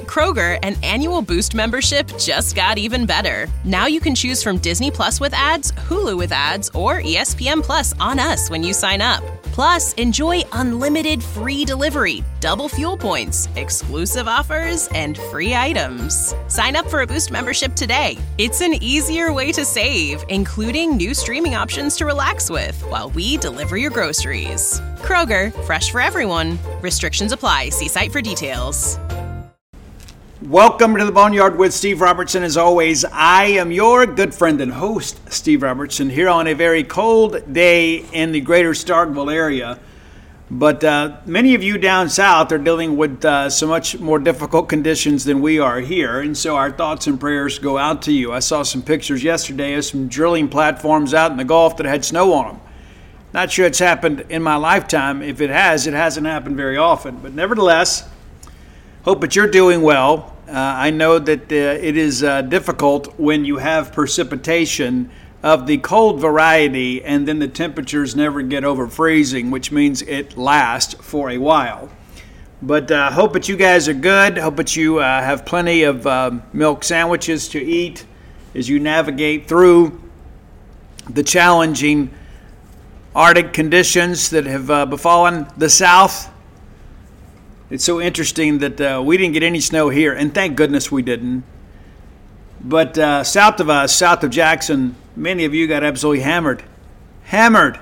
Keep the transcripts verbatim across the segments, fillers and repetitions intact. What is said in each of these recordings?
Kroger, an annual Boost membership just got even better. Now you can choose from Disney Plus with ads, Hulu with ads, or E S P N Plus on us when you sign up. Plus, enjoy unlimited free delivery, double fuel points, exclusive offers, and free items. Sign up for a Boost membership today. It's an easier way to save, including new streaming options to relax with while we deliver your groceries. Kroger, fresh for everyone. Restrictions apply. See site for details. Welcome to the Boneyard with Steve Robertson. As always, I am your good friend and host, Steve Robertson, here on a very cold day in the greater Starkville area. But uh, many of you down south are dealing with uh, so much more difficult conditions than we are here. And so our thoughts and prayers go out to you. I saw some pictures yesterday of some drilling platforms out in the Gulf that had snow on them. Not sure it's happened in my lifetime. If it has, it hasn't happened very often. But nevertheless, hope that you're doing well. Uh, I know that uh, it is uh, difficult when you have precipitation of the cold variety and then the temperatures never get over freezing, which means it lasts for a while. But I uh, hope that you guys are good. Hope that you uh, have plenty of uh, milk sandwiches to eat as you navigate through the challenging Arctic conditions that have uh, befallen the South. It's so interesting that uh, we didn't get any snow here, and thank goodness we didn't. But uh, south of us, south of Jackson, many of you got absolutely hammered. Hammered.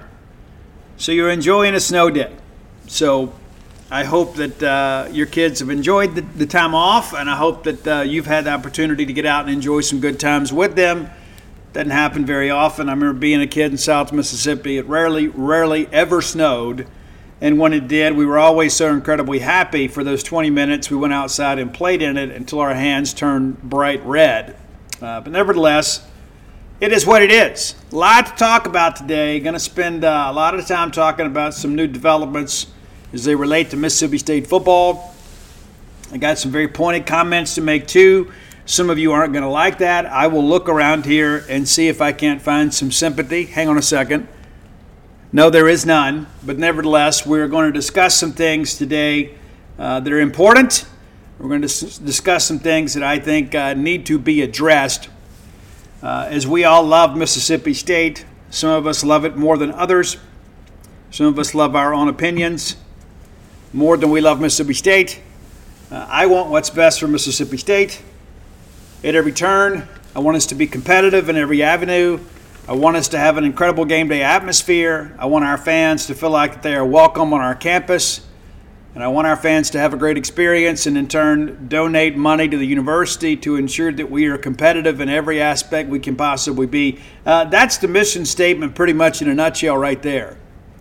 So you're enjoying a snow day. So I hope that uh, your kids have enjoyed the, the time off, and I hope that uh, you've had the opportunity to get out and enjoy some good times with them. Doesn't happen very often. I remember being a kid in South Mississippi. It rarely, rarely ever snowed. And when it did, we were always so incredibly happy for those twenty minutes. We went outside and played in it until our hands turned bright red. Uh, but nevertheless, it is what it is. A lot to talk about today. Going to spend uh, a lot of time talking about some new developments as they relate to Mississippi State football. I got some very pointed comments to make too. Some of you aren't going to like that. I will look around here and see if I can't find some sympathy. Hang on a second. No, there is none, but nevertheless, we're going to discuss some things today uh, that are important. We're going to s- discuss some things that I think uh, need to be addressed. Uh, as we all love Mississippi State, some of us love it more than others. Some of us love our own opinions more than we love Mississippi State. Uh, I want what's best for Mississippi State. At every turn, I want us to be competitive in every avenue. I want us to have an incredible game day atmosphere. I want our fans to feel like they are welcome on our campus. And I want our fans to have a great experience and in turn donate money to the university to ensure that we are competitive in every aspect we can possibly be. Uh, that's the mission statement pretty much in a nutshell right there.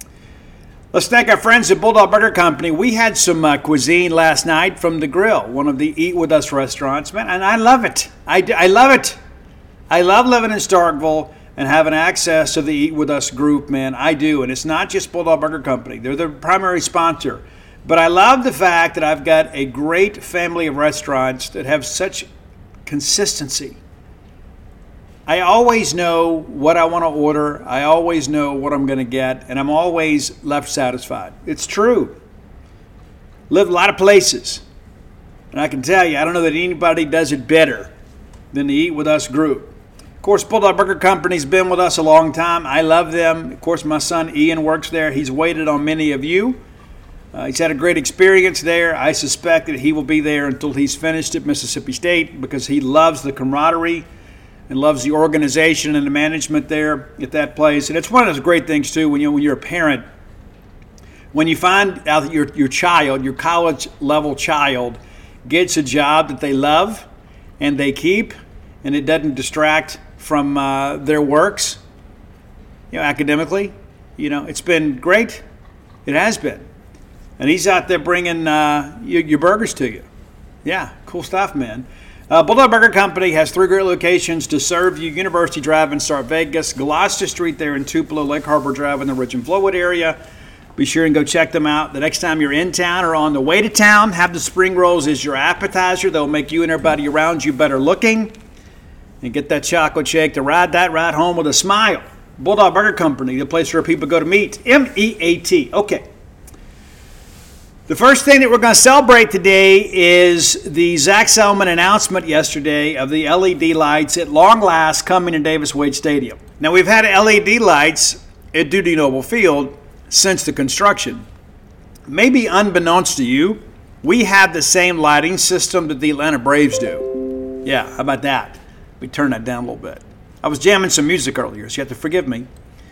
Let's thank our friends at Bulldog Burger Company. We had some uh, cuisine last night from The Grill, one of the Eat With Us restaurants. Man, and I love it. I, I love it. I love living in Starkville and having access to the Eat With Us group, man. I do. And it's not just Bulldog Burger Company. They're the primary sponsor. But I love the fact that I've got a great family of restaurants that have such consistency. I always know what I want to order. I always know what I'm going to get. And I'm always left satisfied. It's true. Lived a lot of places. And I can tell you, I don't know that anybody does it better than the Eat With Us group. Of course, Bulldog Burger Company's been with us a long time. I love them. Of course, my son Ian works there. He's waited on many of you. Uh, he's had a great experience there. I suspect that he will be there until he's finished at Mississippi State because he loves the camaraderie and loves the organization and the management there at that place. And it's one of those great things, too, when, you, when you're a parent. When you find out that your, your child, your college-level child, gets a job that they love and they keep, and it doesn't distract from uh, their works, you know, academically. You know, it's been great. It has been. And he's out there bringing uh, your, your burgers to you. Yeah, cool stuff, man. Uh, Bulldog Burger Company has three great locations to serve you. University Drive in Star Vegas, Gloucester Street there in Tupelo, Lake Harbor Drive in the Ridge and Flowood area. Be sure and go check them out. The next time you're in town or on the way to town, have the spring rolls as your appetizer. They'll make you and everybody around you better looking. And get that chocolate shake to ride that ride home with a smile. Bulldog Burger Company, the place where people go to meet. M E A T. Okay. The first thing that we're going to celebrate today is the Zach Selman announcement yesterday of the L E D lights at long last coming to Davis Wade Stadium. Now, we've had L E D lights at Dudy Noble Field since the construction. Maybe unbeknownst to you, we have the same lighting system that the Atlanta Braves do. Yeah, how about that? We turn that down a little bit. I was jamming some music earlier, so you have to forgive me.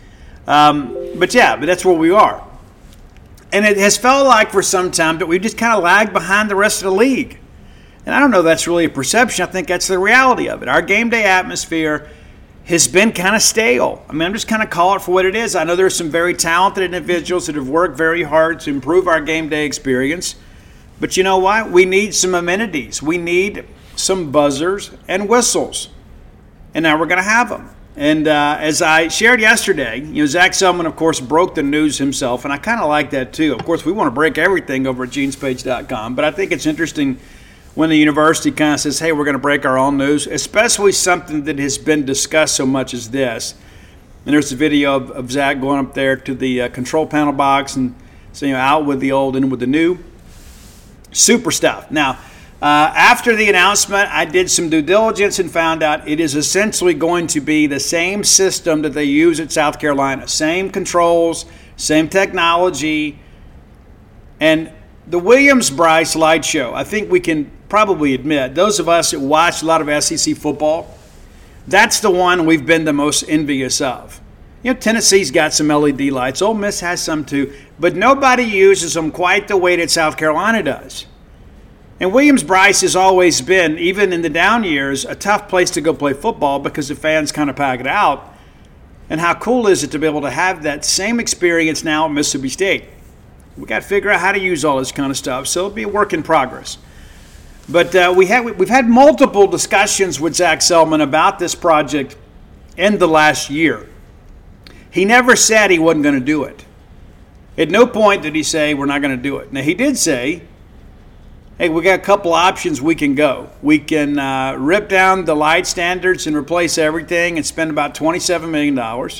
Um, but yeah, but that's where we are. And it has felt like for some time that we just kind of lagged behind the rest of the league. And I don't know if that's really a perception. I think that's the reality of it. Our game day atmosphere has been kind of stale. I mean, I'm just kind of calling it for what it is. I know there are some very talented individuals that have worked very hard to improve our game day experience. But you know what? We need some amenities. We need some buzzers and whistles. And now we're going to have them. And uh, as I shared yesterday, you know, Zach Selman, of course, broke the news himself, and I kind of like that too. Of course, we want to break everything over at jeans page dot com, but I think it's interesting when the university kind of says, hey, we're going to break our own news, especially something that has been discussed so much as this. And there's a video of, of Zach going up there to the uh, control panel box and saying, you know, out with the old, in with the new. Super stuff. Now, Uh, after the announcement, I did some due diligence and found out it is essentially going to be the same system that they use at South Carolina. Same controls, same technology. And the Williams-Brice light show, I think we can probably admit, those of us that watch a lot of S E C football, that's the one we've been the most envious of. You know, Tennessee's got some L E D lights. Ole Miss has some too. But nobody uses them quite the way that South Carolina does. And Williams-Brice has always been, even in the down years, a tough place to go play football because the fans kind of pack it out. And how cool is it to be able to have that same experience now at Mississippi State? We got to figure out how to use all this kind of stuff, so it'll be a work in progress. But uh, we have, we've had multiple discussions with Zach Selman about this project in the last year. He never said he wasn't going to do it. At no point did he say we're not going to do it. Now, he did say, hey, we got a couple options we can go. We can uh, rip down the light standards and replace everything and spend about twenty-seven million dollars.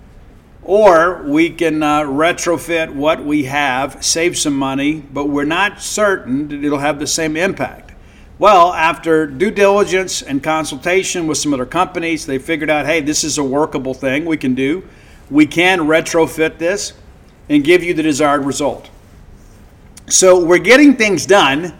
Or we can uh, retrofit what we have, save some money, but we're not certain that it'll have the same impact. Well, after due diligence and consultation with some other companies, they figured out, hey, this is a workable thing we can do. We can retrofit this and give you the desired result. So we're getting things done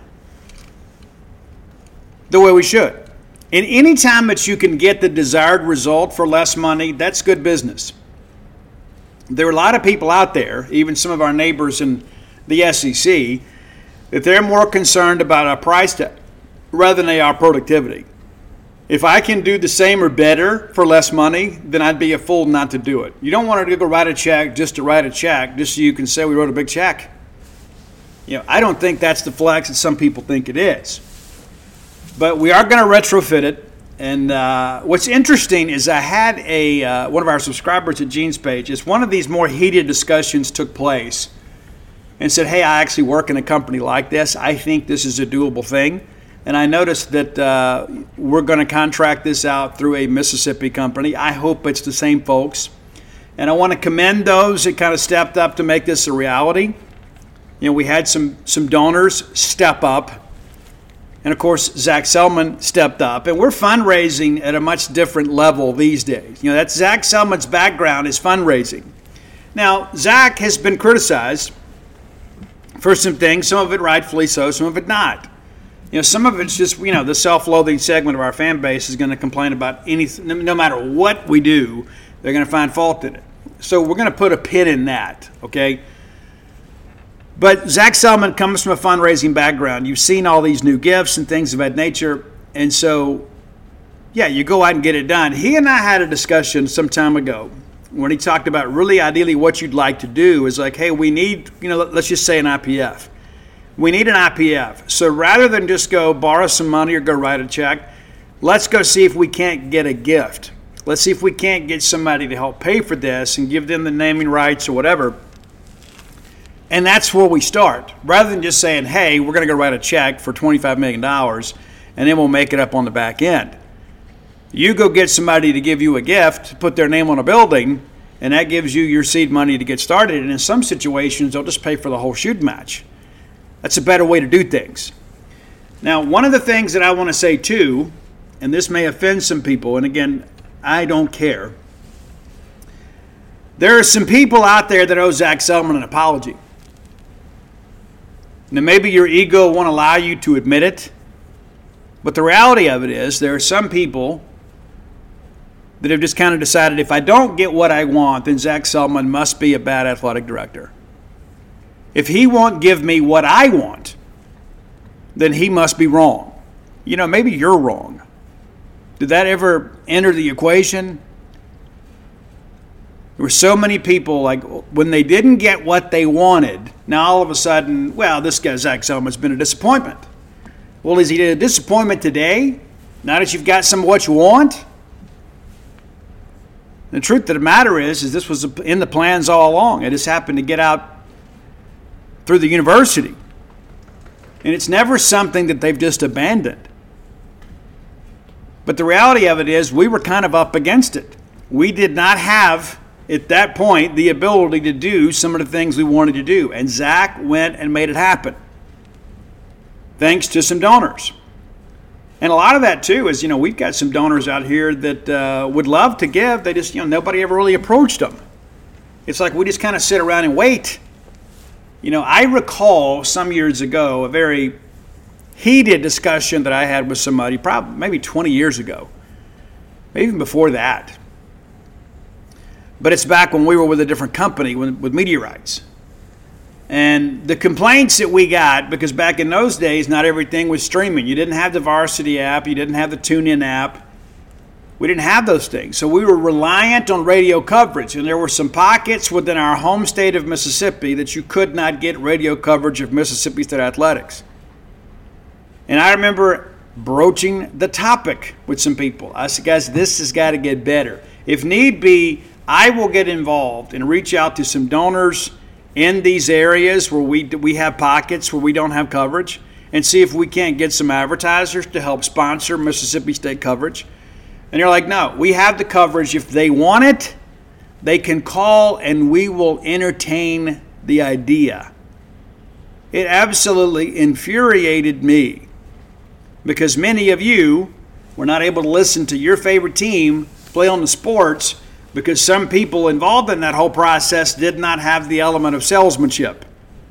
the way we should. And any time that you can get the desired result for less money, that's good business. There are a lot of people out there, even some of our neighbors in the S E C, that they're more concerned about our price tag rather than they are productivity. If I can do the same or better for less money, then I'd be a fool not to do it. You don't want to go write a check just to write a check, just so you can say we wrote a big check. You know, I don't think that's the flex that some people think it is. But we are going to retrofit it. And uh, what's interesting is I had a uh, one of our subscribers at Jeans Page. It's one of these more heated discussions took place and said, hey, I actually work in a company like this. I think this is a doable thing. And I noticed that uh, we're going to contract this out through a Mississippi company. I hope it's the same folks. And I want to commend those that kind of stepped up to make this a reality. You know, we had some some donors step up. And, of course, Zach Selman stepped up. And we're fundraising at a much different level these days. You know, that's Zach Selman's background is fundraising. Now, Zach has been criticized for some things, some of it rightfully so, some of it not. You know, some of it's just, you know, the self-loathing segment of our fan base is going to complain about anything. No matter what we do, they're going to find fault in it. So we're going to put a pin in that, okay? But Zach Selman comes from a fundraising background. You've seen all these new gifts and things of that nature. And so, yeah, you go out and get it done. He and I had a discussion some time ago when he talked about really ideally what you'd like to do is like, hey, we need, you know, let's just say an I P F. We need an I P F. So rather than just go borrow some money or go write a check, let's go see if we can't get a gift. Let's see if we can't get somebody to help pay for this and give them the naming rights or whatever. And that's where we start. Rather than just saying, hey, we're going to go write a check for twenty-five million dollars and then we'll make it up on the back end. You go get somebody to give you a gift, put their name on a building, and that gives you your seed money to get started. And in some situations, they'll just pay for the whole shoot match. That's a better way to do things. Now, one of the things that I want to say too, and this may offend some people, and again, I don't care. There are some people out there that owe Zac Selmon an apology. Now, maybe your ego won't allow you to admit it, but the reality of it is there are some people that have just kind of decided if I don't get what I want, then Zac Selmon must be a bad athletic director. If he won't give me what I want, then he must be wrong. You know, maybe you're wrong. Did that ever enter the equation? There were so many people, like, when they didn't get what they wanted, now all of a sudden, well, this guy, Zac Selmon's been a disappointment. Well, is he a disappointment today? Now that you've got some of what you want? The truth of the matter is, is this was in the plans all along. It just happened to get out through the university. And it's never something that they've just abandoned. But the reality of it is we were kind of up against it. We did not have, at that point, the ability to do some of the things we wanted to do. And Zac went and made it happen. Thanks to some donors. And a lot of that, too, is, you know, we've got some donors out here that uh, would love to give. They just, you know, nobody ever really approached them. It's like we just kind of sit around and wait. You know, I recall some years ago a very heated discussion that I had with somebody, probably maybe twenty years ago, maybe even before that. But it's back when we were with a different company with, with media rights. And the complaints that we got, because back in those days, not everything was streaming. You didn't have the Varsity app. You didn't have the TuneIn app. We didn't have those things. So we were reliant on radio coverage. And there were some pockets within our home state of Mississippi that you could not get radio coverage of Mississippi State athletics. And I remember broaching the topic with some people. I said, guys, this has got to get better. If need be, I will get involved and reach out to some donors in these areas where we we have pockets where we don't have coverage and see if we can't get some advertisers to help sponsor Mississippi State coverage. And they're like, no, we have the coverage. If they want it, they can call and we will entertain the idea. It absolutely infuriated me because many of you were not able to listen to your favorite team play on the sports because some people involved in that whole process did not have the element of salesmanship.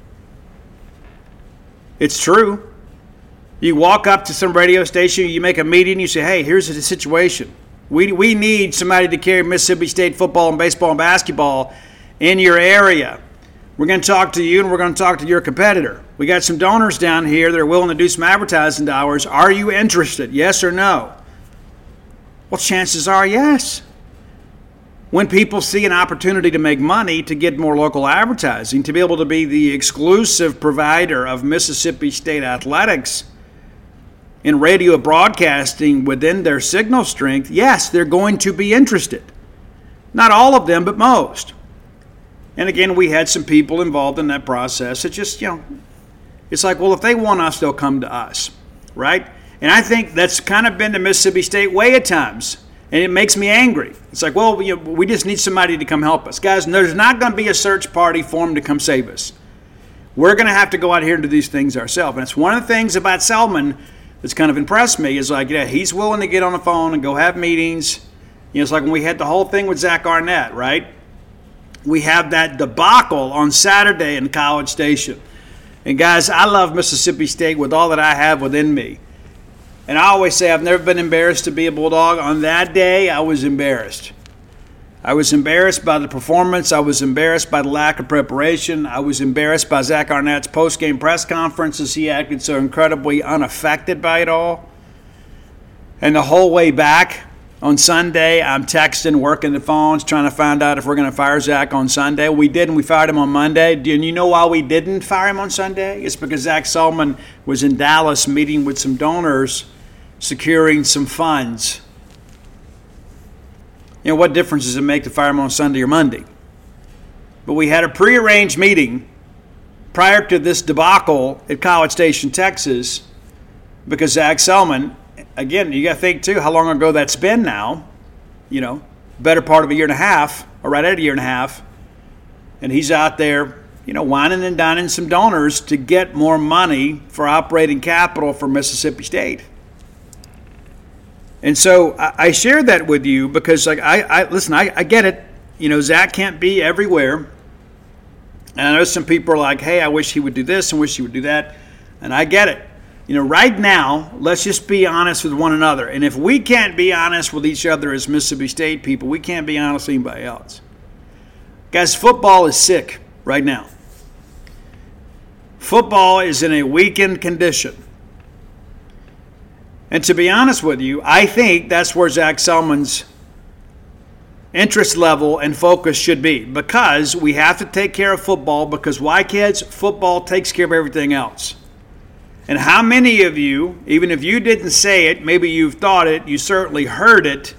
It's true. You walk up to some radio station, you make a meeting, you say, hey, here's the situation. We we need somebody to carry Mississippi State football and baseball and basketball in your area. We're going to talk to you and we're going to talk to your competitor. We got some donors down here that are willing to do some advertising dollars. Are you interested? Yes or no? Well, chances are yes. When people see an opportunity to make money, to get more local advertising, to be able to be the exclusive provider of Mississippi State athletics in radio broadcasting within their signal strength, yes, they're going to be interested. Not all of them, but most. And again, we had some people involved in that process. It's just, you know, it's like, well, if they want us, they'll come to us, right? And I think that's kind of been the Mississippi State way at times. And it makes me angry. It's like, well, you know, we just need somebody to come help us. Guys, there's not going to be a search party formed to come save us. We're going to have to go out here and do these things ourselves. And it's one of the things about Selmon that's kind of impressed me is like, yeah, he's willing to get on the phone and go have meetings. You know, it's like when we had the whole thing with Zach Arnett, right? We have that debacle on Saturday in College Station. And guys, I love Mississippi State with all that I have within me. And I always say I've never been embarrassed to be a Bulldog. On that day, I was embarrassed. I was embarrassed by the performance. I was embarrassed by the lack of preparation. I was embarrassed by Zach Arnett's post-game press conferences. He acted so incredibly unaffected by it all. And the whole way back on Sunday, I'm texting, working the phones, trying to find out if we're going to fire Zach on Sunday. We didn't. We fired him on Monday. And you know why we didn't fire him on Sunday? It's because Zac Selmon was in Dallas meeting with some donors, securing some funds. You know, what difference does it make to fire him on Sunday or Monday? But we had a prearranged meeting prior to this debacle at College Station, Texas, because Zac Selmon, again, you got to think, too, how long ago that's been now. You know, better part of a year and a half, or right at a year and a half. And he's out there you know, whining and dining some donors to get more money for operating capital for Mississippi State. And so I, I share that with you because, like, I, I listen, I, I get it. You know, Zach can't be everywhere. And I know some people are like, hey, I wish he would do this and wish he would do that. And I get it. You know, right now, let's just be honest with one another. And if we can't be honest with each other as Mississippi State people, we can't be honest with anybody else. Guys, football is sick right now. Football is in a weakened condition. And to be honest with you, I think that's where Zach Selman's interest level and focus should be, because we have to take care of football, because why, kids? Football takes care of everything else. And how many of you, even if you didn't say it, maybe you've thought it, you certainly heard it,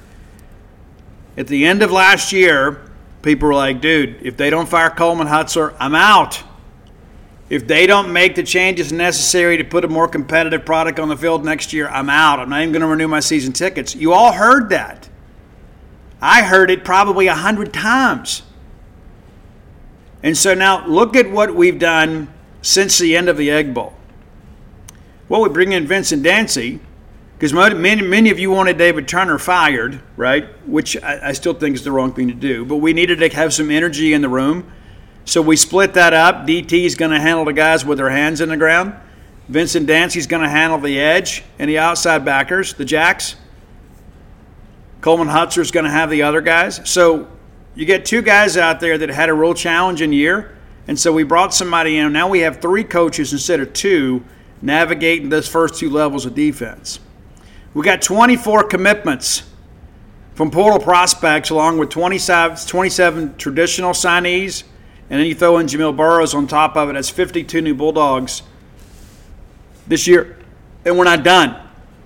at the end of last year, people were like, dude, if they don't fire Coleman Hutzler, I'm out. If they don't make the changes necessary to put a more competitive product on the field next year, I'm out. I'm not even going to renew my season tickets. You all heard that. I heard it probably a hundred times. And so now look at what we've done since the end of the Egg Bowl. Well, we bring in Vincent Dancy, because many, many of you wanted David Turner fired, right? Which I, I still think is the wrong thing to do. But we needed to have some energy in the room. So we split that up. D T is going to handle the guys with their hands in the ground. Vincent Dancy is going to handle the edge and the outside backers, the jacks. Coleman Hutzler is going to have the other guys. So you get two guys out there that had a real challenging year. And so we brought somebody in. Now we have three coaches instead of two navigating those first two levels of defense. We got twenty-four commitments from portal prospects, along with twenty-seven, twenty-seven traditional signees. And then you throw in Jamil Burroughs on top of it. That's fifty-two new Bulldogs this year. And we're not done.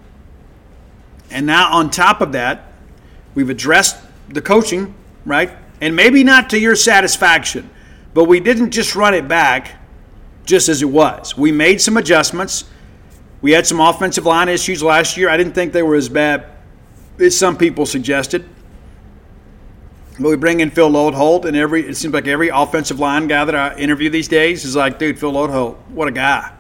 And now on top of that, we've addressed the coaching, right? And maybe not to your satisfaction, but we didn't just run it back just as it was. We made some adjustments. We had some offensive line issues last year. I didn't think they were as bad as some people suggested. But we bring in Phil Lodeholt, and every it seems like every offensive line guy that I interview these days is like, dude, Phil Lodeholt, what a guy.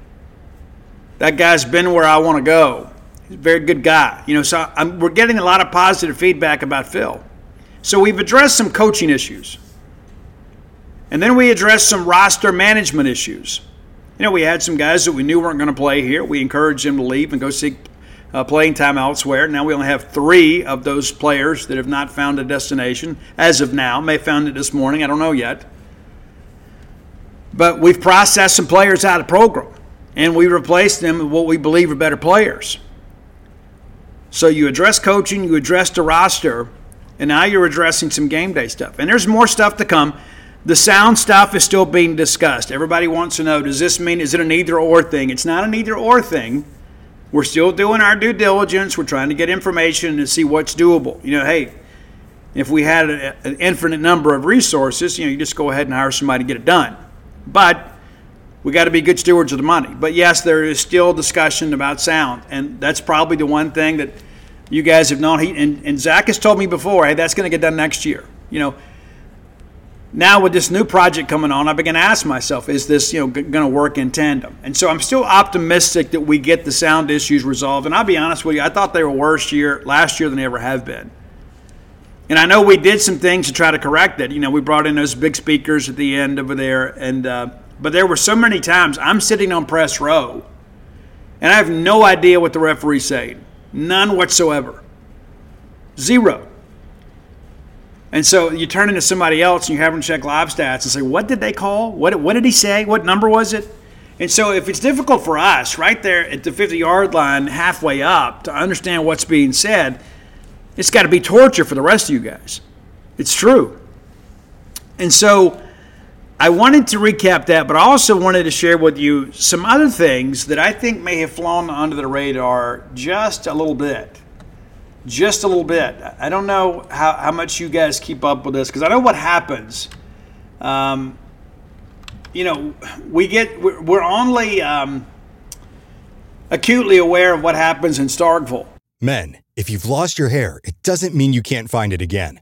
That guy's been where I want to go. He's a very good guy. You know, so I'm, we're getting a lot of positive feedback about Phil. So we've addressed some coaching issues. And then we addressed some roster management issues. You know, we had some guys that we knew weren't going to play here. We encouraged them to leave and go seek Uh, playing time elsewhere. Now we only have three of those players that have not found a destination as of now. May have found it this morning. I don't know yet. But we've processed some players out of the program, and we replaced them with what we believe are better players. So you address coaching, you address the roster, and now you're addressing some game day stuff. And there's more stuff to come. The sound stuff is still being discussed. Everybody wants to know, does this mean, is it an either-or thing? It's not an either-or thing. We're still doing our due diligence. We're trying to get information to see what's doable. You know, hey, if we had a, an infinite number of resources, you know, you just go ahead and hire somebody to get it done. But we got to be good stewards of the money. But yes, there is still discussion about sound, and that's probably the one thing that you guys have known. He and, and Zach has told me before, hey, that's going to get done next year. You know, now with this new project coming on, I began to ask myself, is this, you know, g- going to work in tandem? And so I'm still optimistic that we get the sound issues resolved. And I'll be honest with you, I thought they were worse year last year than they ever have been. And I know we did some things to try to correct it. You know, we brought in those big speakers at the end over there, and uh, but there were so many times I'm sitting on press row, and I have no idea what the referee's saying, none whatsoever, zero. And so you turn into somebody else and you have them check live stats and say, what did they call? What, what did he say? What number was it? And so if it's difficult for us right there at the fifty-yard line halfway up to understand what's being said, it's got to be torture for the rest of you guys. It's true. And so I wanted to recap that, but I also wanted to share with you some other things that I think may have flown under the radar just a little bit. Just a little bit. I don't know how, how much you guys keep up with this, because I know what happens. Um, you know, we get we're, we're only um, acutely aware of what happens in Starkville. Men, if you've lost your hair, it doesn't mean you can't find it again.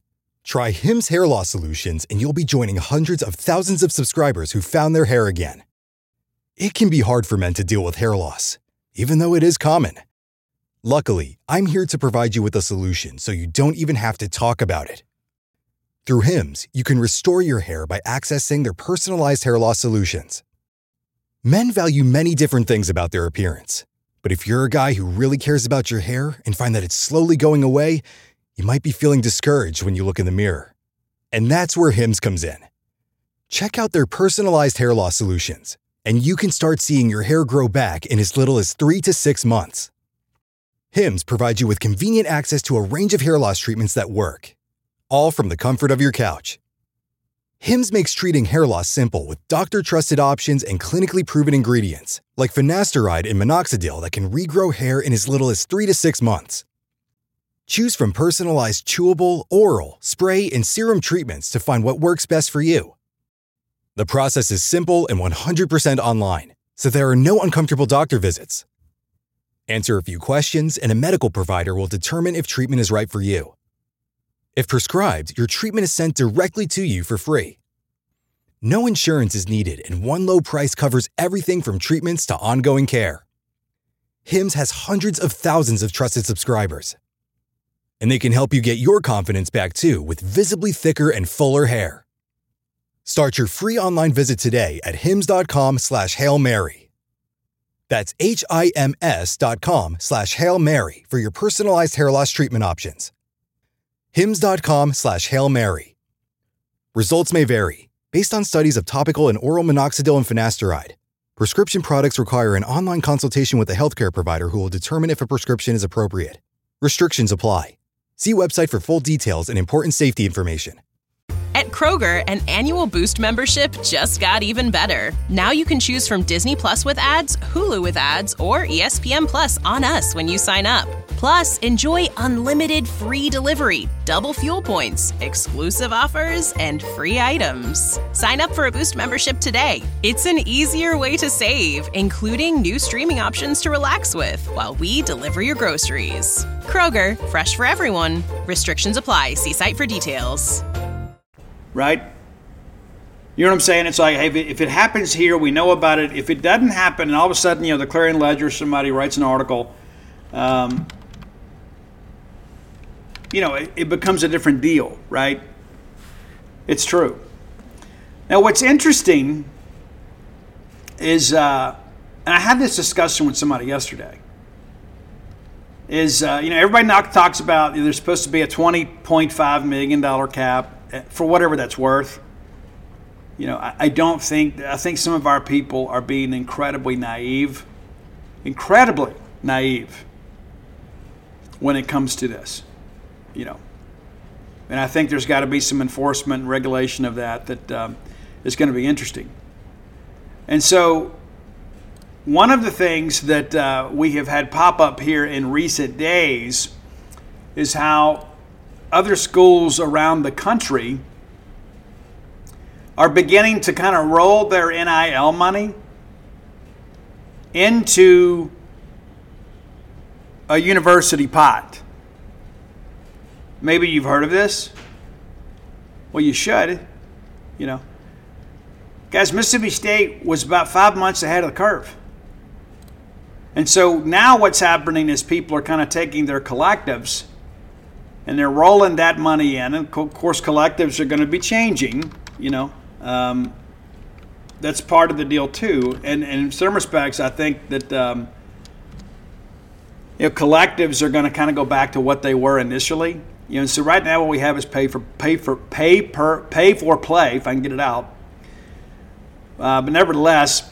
Try Hims Hair Loss Solutions and you'll be joining hundreds of thousands of subscribers who found their hair again. It can be hard for men to deal with hair loss, even though it is common. Luckily, I'm here to provide you with a solution so you don't even have to talk about it. Through Hims, you can restore your hair by accessing their personalized hair loss solutions. Men value many different things about their appearance, but if you're a guy who really cares about your hair and find that it's slowly going away, you might be feeling discouraged when you look in the mirror. And that's where Hims comes in. Check out their personalized hair loss solutions, and you can start seeing your hair grow back in as little as three to six months. Hims provides you with convenient access to a range of hair loss treatments that work, all from the comfort of your couch. Hims makes treating hair loss simple with doctor-trusted options and clinically proven ingredients, like finasteride and minoxidil that can regrow hair in as little as three to six months. Choose from personalized chewable, oral, spray, and serum treatments to find what works best for you. The process is simple and one hundred percent online, so there are no uncomfortable doctor visits. Answer a few questions, and a medical provider will determine if treatment is right for you. If prescribed, your treatment is sent directly to you for free. No insurance is needed, and one low price covers everything from treatments to ongoing care. Hims has hundreds of thousands of trusted subscribers. And they can help you get your confidence back too with visibly thicker and fuller hair. Start your free online visit today at hims.com slash Hail Mary. That's H-I-M-S dot com slash Hail Mary for your personalized hair loss treatment options. Hims.com slash Hail Mary. Results may vary based on studies of topical and oral minoxidil and finasteride. Prescription products require an online consultation with a healthcare provider who will determine if a prescription is appropriate. Restrictions apply. See website for full details and important safety information. At Kroger, an annual Boost membership just got even better. Now you can choose from Disney Plus with ads, Hulu with ads, or E S P N Plus on us when you sign up. Plus, enjoy unlimited free delivery, double fuel points, exclusive offers, and free items. Sign up for a Boost membership today. It's an easier way to save, including new streaming options to relax with while we deliver your groceries. Kroger, fresh for everyone. Restrictions apply. See site for details. Right? You know what I'm saying? It's like, hey, if it, if it happens here, we know about it. If it doesn't happen, and all of a sudden, you know, the Clarion Ledger, somebody writes an article, um, you know, it, it becomes a different deal, right? It's true. Now, what's interesting is, uh, and I had this discussion with somebody yesterday, is, uh, you know, everybody now talks about you know, there's supposed to be a twenty point five million dollars cap for whatever that's worth. You know, I, I don't think, I think some of our people are being incredibly naive, incredibly naive when it comes to this, you know. And I think there's got to be some enforcement and regulation of that that um, is going to be interesting. And so one of the things that uh, we have had pop up here in recent days is how other schools around the country are beginning to kind of roll their N I L money into a university pot. Maybe you've heard of this. Well, you should. You know, guys, Mississippi State was about five months ahead of the curve. And so now what's happening is people are kind of taking their collectives and they're rolling that money in. And of course, collectives are going to be changing, you know. Um, that's part of the deal too. And, and in some respects, I think that um, you know, collectives are going to kind of go back to what they were initially. You know, so right now what we have is pay for pay for pay per pay for play, if I can get it out. Uh, but nevertheless,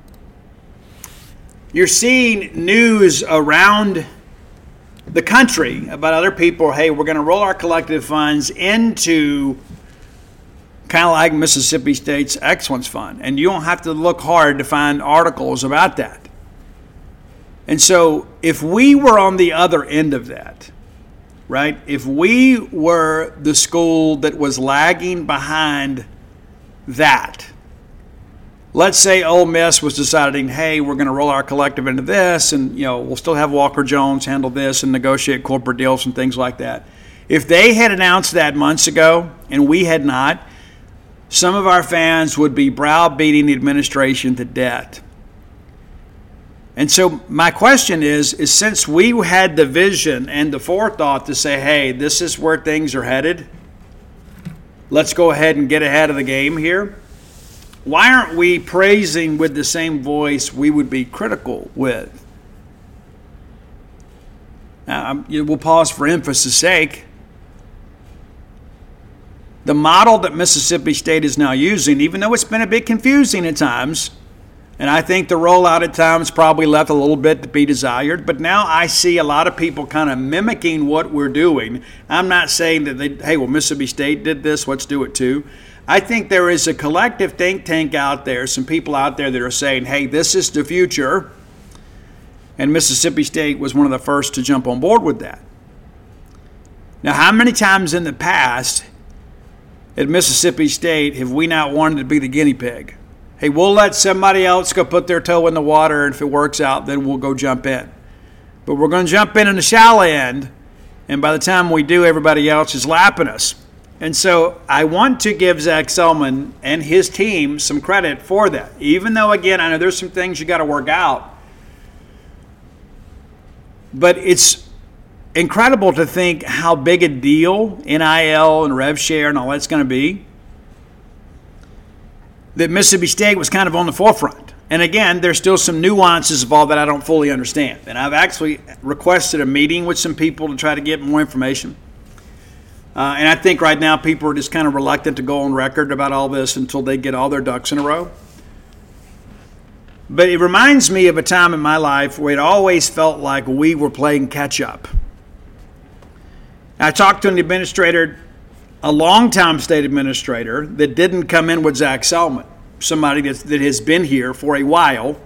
you're seeing news around the country about other people. Hey, we're going to roll our collective funds into kind of like Mississippi State's Excellence Fund, and you don't have to look hard to find articles about that. And so, if we were on the other end of that, right? If we were the school that was lagging behind that, let's say Ole Miss was deciding, hey, we're going to roll our collective into this, and you know we'll still have Walker Jones handle this and negotiate corporate deals and things like that. If they had announced that months ago and we had not, some of our fans would be browbeating the administration to death. And so my question is, is since we had the vision and the forethought to say, hey, this is where things are headed, let's go ahead and get ahead of the game here, why aren't we praising with the same voice we would be critical with? Now, you know, we'll pause for emphasis' sake. The model that Mississippi State is now using, even though it's been a bit confusing at times, and I think the rollout at times probably left a little bit to be desired, but now I see a lot of people kind of mimicking what we're doing. I'm not saying that, they, hey, well, Mississippi State did this, let's do it too. I think there is a collective think tank out there, some people out there that are saying, hey, this is the future, and Mississippi State was one of the first to jump on board with that. Now, how many times in the past at Mississippi State have we not wanted to be the guinea pig? Hey, we'll let somebody else go put their toe in the water, and if it works out, then we'll go jump in. But we're going to jump in in the shallow end, and by the time we do, everybody else is lapping us. And so I want to give Zach Selman and his team some credit for that, even though, again, I know there's some things you got to work out. But it's incredible to think how big a deal N I L and rev share and all that's going to be, that Mississippi State was kind of on the forefront. And again, there's still some nuances of all that I don't fully understand. And I've actually requested a meeting with some people to try to get more information. Uh, and I think right now people are just kind of reluctant to go on record about all this until they get all their ducks in a row. But it reminds me of a time in my life where it always felt like we were playing catch-up. I talked to an administrator, a longtime state administrator, that didn't come in with Zach Selman, somebody that, that has been here for a while.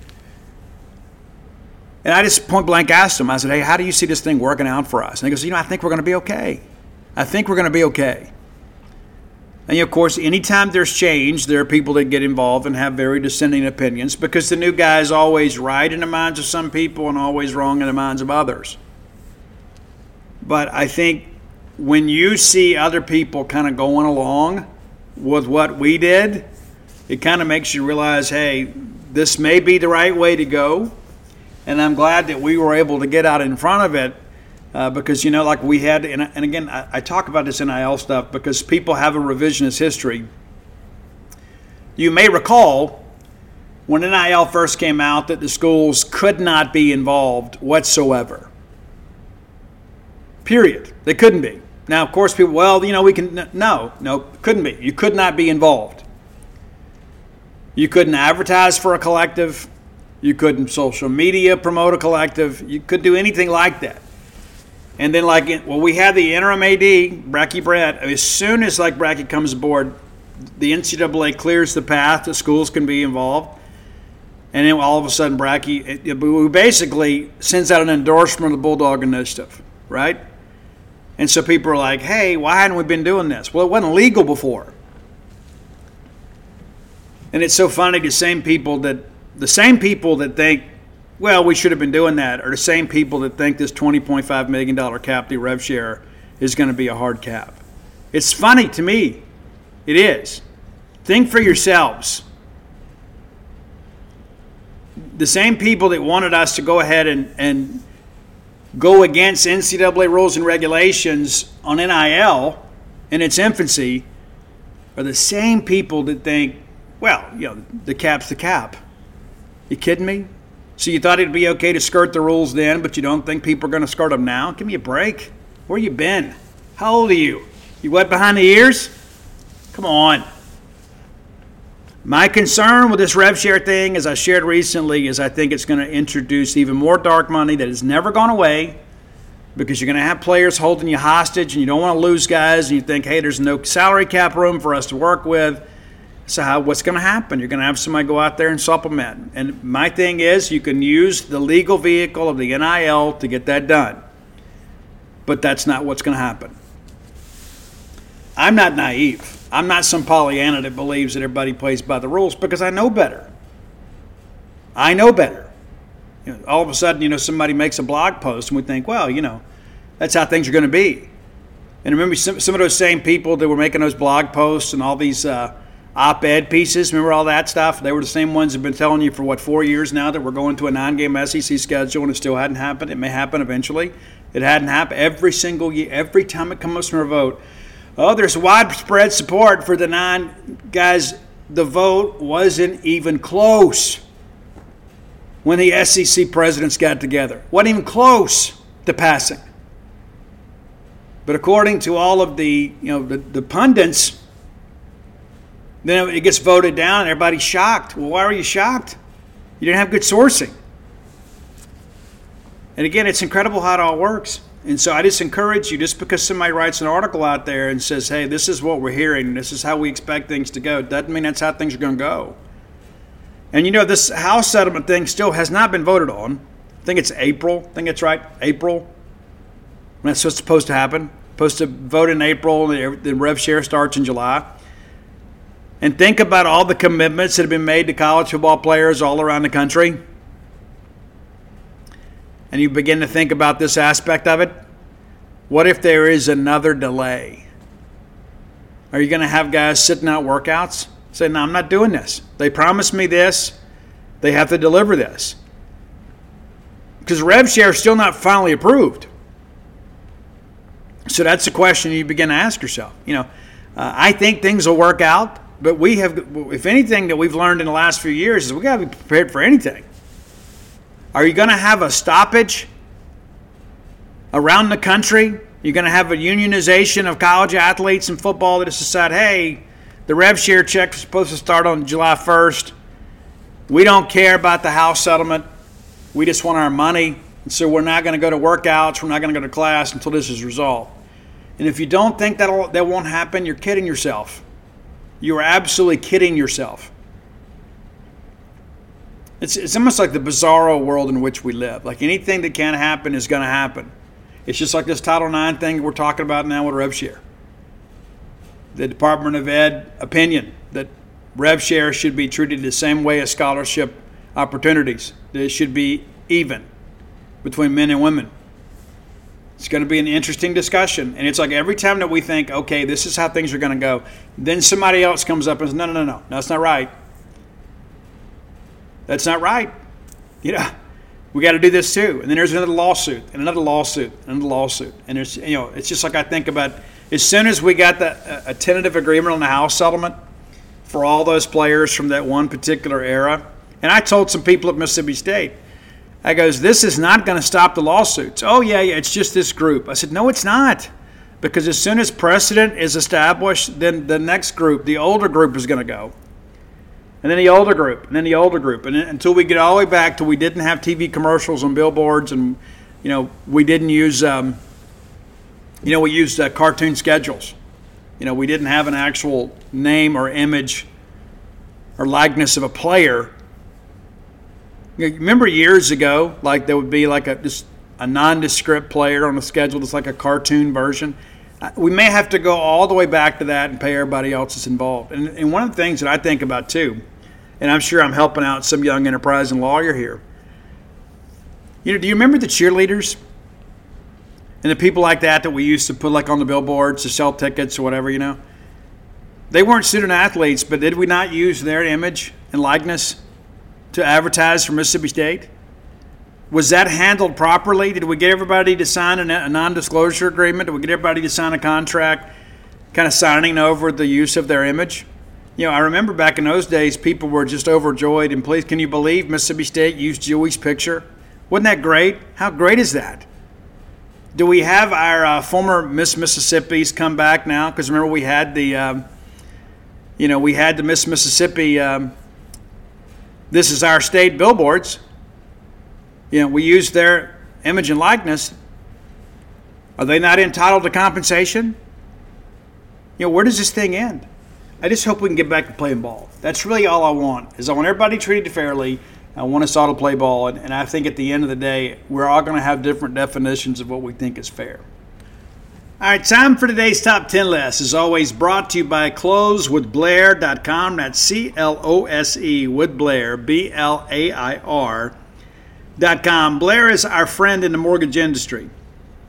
And I just point blank asked him, I said, hey, how do you see this thing working out for us? And he goes, you know, I think we're going to be okay. I think we're going to be okay. And, of course, anytime there's change, there are people that get involved and have very dissenting opinions because the new guy is always right in the minds of some people and always wrong in the minds of others. But I think when you see other people kind of going along with what we did, it kind of makes you realize, hey, this may be the right way to go. And I'm glad that we were able to get out in front of it uh, because, you know, like we had, and, and again, I, I talk about this N I L stuff because people have a revisionist history. You may recall when N I L first came out that the schools could not be involved whatsoever. Period. They couldn't be. Now, of course, people, well, you know, we can, no, no, couldn't be. You could not be involved. You couldn't advertise for a collective. You couldn't social media promote a collective. You couldn't do anything like that. And then, like, well, we had the interim A D, Bracky Brett. As soon as, like, Bracky comes aboard, the N C double A clears the path that schools can be involved. And then all of a sudden, Bracky, it, it, we basically sends out an endorsement of the Bulldog Initiative, right? And so people are like, hey, why hadn't we been doing this? Well, it wasn't legal before. And it's so funny, the same people that the same people that think, well, we should have been doing that, are the same people that think this twenty point five million dollars cap, the rev share, is going to be a hard cap. It's funny to me. It is. Think for yourselves. The same people that wanted us to go ahead and, and go against N C double A rules and regulations on N I L in its infancy are the same people that think, well, you know, the cap's the cap. You kidding me? So you thought it'd be okay to skirt the rules then, but you don't think people are going to skirt them now? Give me a break. Where you been? How old are you? You wet behind the ears? Come on. My concern with this rev share thing, as I shared recently, is I think it's going to introduce even more dark money that has never gone away because you're going to have players holding you hostage and you don't want to lose guys and you think, hey, there's no salary cap room for us to work with. So how, what's going to happen? You're going to have somebody go out there and supplement. And my thing is you can use the legal vehicle of the N I L to get that done. But that's not what's going to happen. I'm not naive. I'm not some Pollyanna that believes that everybody plays by the rules because I know better. I know better. You know, all of a sudden, you know, somebody makes a blog post and we think, well, you know, that's how things are going to be. And remember some, some of those same people that were making those blog posts and all these uh, op-ed pieces, remember all that stuff? They were the same ones that have been telling you for, what, four years now that we're going to a nine-game S E C schedule, and it still hadn't happened. It may happen eventually. It hadn't happened every single year. Every time it comes from a vote, oh, there's widespread support for the nine. Guys, the vote wasn't even close when the S E C presidents got together. Wasn't even close to passing. But according to all of the, you know, the, the pundits, then it gets voted down and everybody's shocked. Well, why are you shocked? You didn't have good sourcing. And again, it's incredible how it all works. And so I just encourage you, just because somebody writes an article out there and says, hey, this is what we're hearing, this is how we expect things to go, doesn't mean that's how things are going to go. And you know, this House settlement thing still has not been voted on. I think it's April. I think it's right, April. That's what's supposed to happen. Supposed to vote in April, the rev share starts in July. And think about all the commitments that have been made to college football players all around the country. And you begin to think about this aspect of it. What if there is another delay? Are you going to have guys sitting out workouts? Say, no, I'm not doing this. They promised me this. They have to deliver this. Because rev share is still not finally approved. So that's the question you begin to ask yourself. You know, uh, I think things will work out, but we have, if anything that we've learned in the last few years is we got to be prepared for anything. Are you going to have a stoppage around the country? You're going to have a unionization of college athletes in football that has decided, hey, the rev share check is supposed to start on July first. We don't care about the House settlement. We just want our money. And so we're not going to go to workouts. We're not going to go to class until this is resolved. And if you don't think that'll, that won't happen, you're kidding yourself. You are absolutely kidding yourself. It's, it's almost like the bizarro world in which we live. Like anything that can happen is going to happen. It's just like this Title nine thing we're talking about now with rev share. The Department of Ed opinion that rev share should be treated the same way as scholarship opportunities. That it should be even between men and women. It's going to be an interesting discussion. And it's like every time that we think, okay, this is how things are going to go, then somebody else comes up and says, no, no, no, no, no, that's not right. That's not right. You know, we got to do this too. And then there's another lawsuit and another lawsuit and another lawsuit. And there's, you know, it's just like I think about as soon as we got the, a tentative agreement on the House settlement for all those players from that one particular era. And I told some people at Mississippi State, I goes, this is not going to stop the lawsuits. Oh, yeah, yeah, it's just this group. I said, no, it's not. Because as soon as precedent is established, then the next group, the older group, is going to go. And then the older group, and then the older group. And then, until we get all the way back to we didn't have T V commercials on billboards and, you know, we didn't use, um, you know, we used uh, cartoon schedules. You know, we didn't have an actual name or image or likeness of a player. Remember years ago, like there would be like a just a nondescript player on the schedule that's like a cartoon version. We may have to go all the way back to that and pay everybody else that's involved. And, and one of the things that I think about too, and I'm sure I'm helping out some young enterprising lawyer here. You know, do you remember the cheerleaders and the people like that that we used to put like on the billboards to sell tickets or whatever, you know? They weren't student athletes, but did we not use their image and likeness to advertise for Mississippi State? Was that handled properly? Did we get everybody to sign a non-disclosure agreement? Did we get everybody to sign a contract kind of signing over the use of their image? You know, I remember back in those days, people were just overjoyed. And please, can you believe Mississippi State used Dewey's picture? Wasn't that great? How great is that? Do we have our uh, former Miss Mississippis come back now? Because remember we had the, um, you know, we had the Miss Mississippi um, This Is Our State billboards. You know, we use their image and likeness. Are they not entitled to compensation? You know, where does this thing end? I just hope we can get back to playing ball. That's really all I want, is I want everybody treated fairly. I want us all to play ball. And, and I think at the end of the day, we're all going to have different definitions of what we think is fair. All right, time for today's Top ten list. As always, brought to you by close with blair dot com. That's C L O S E with Blair, B L A I R. Dot com. Blair is our friend in the mortgage industry.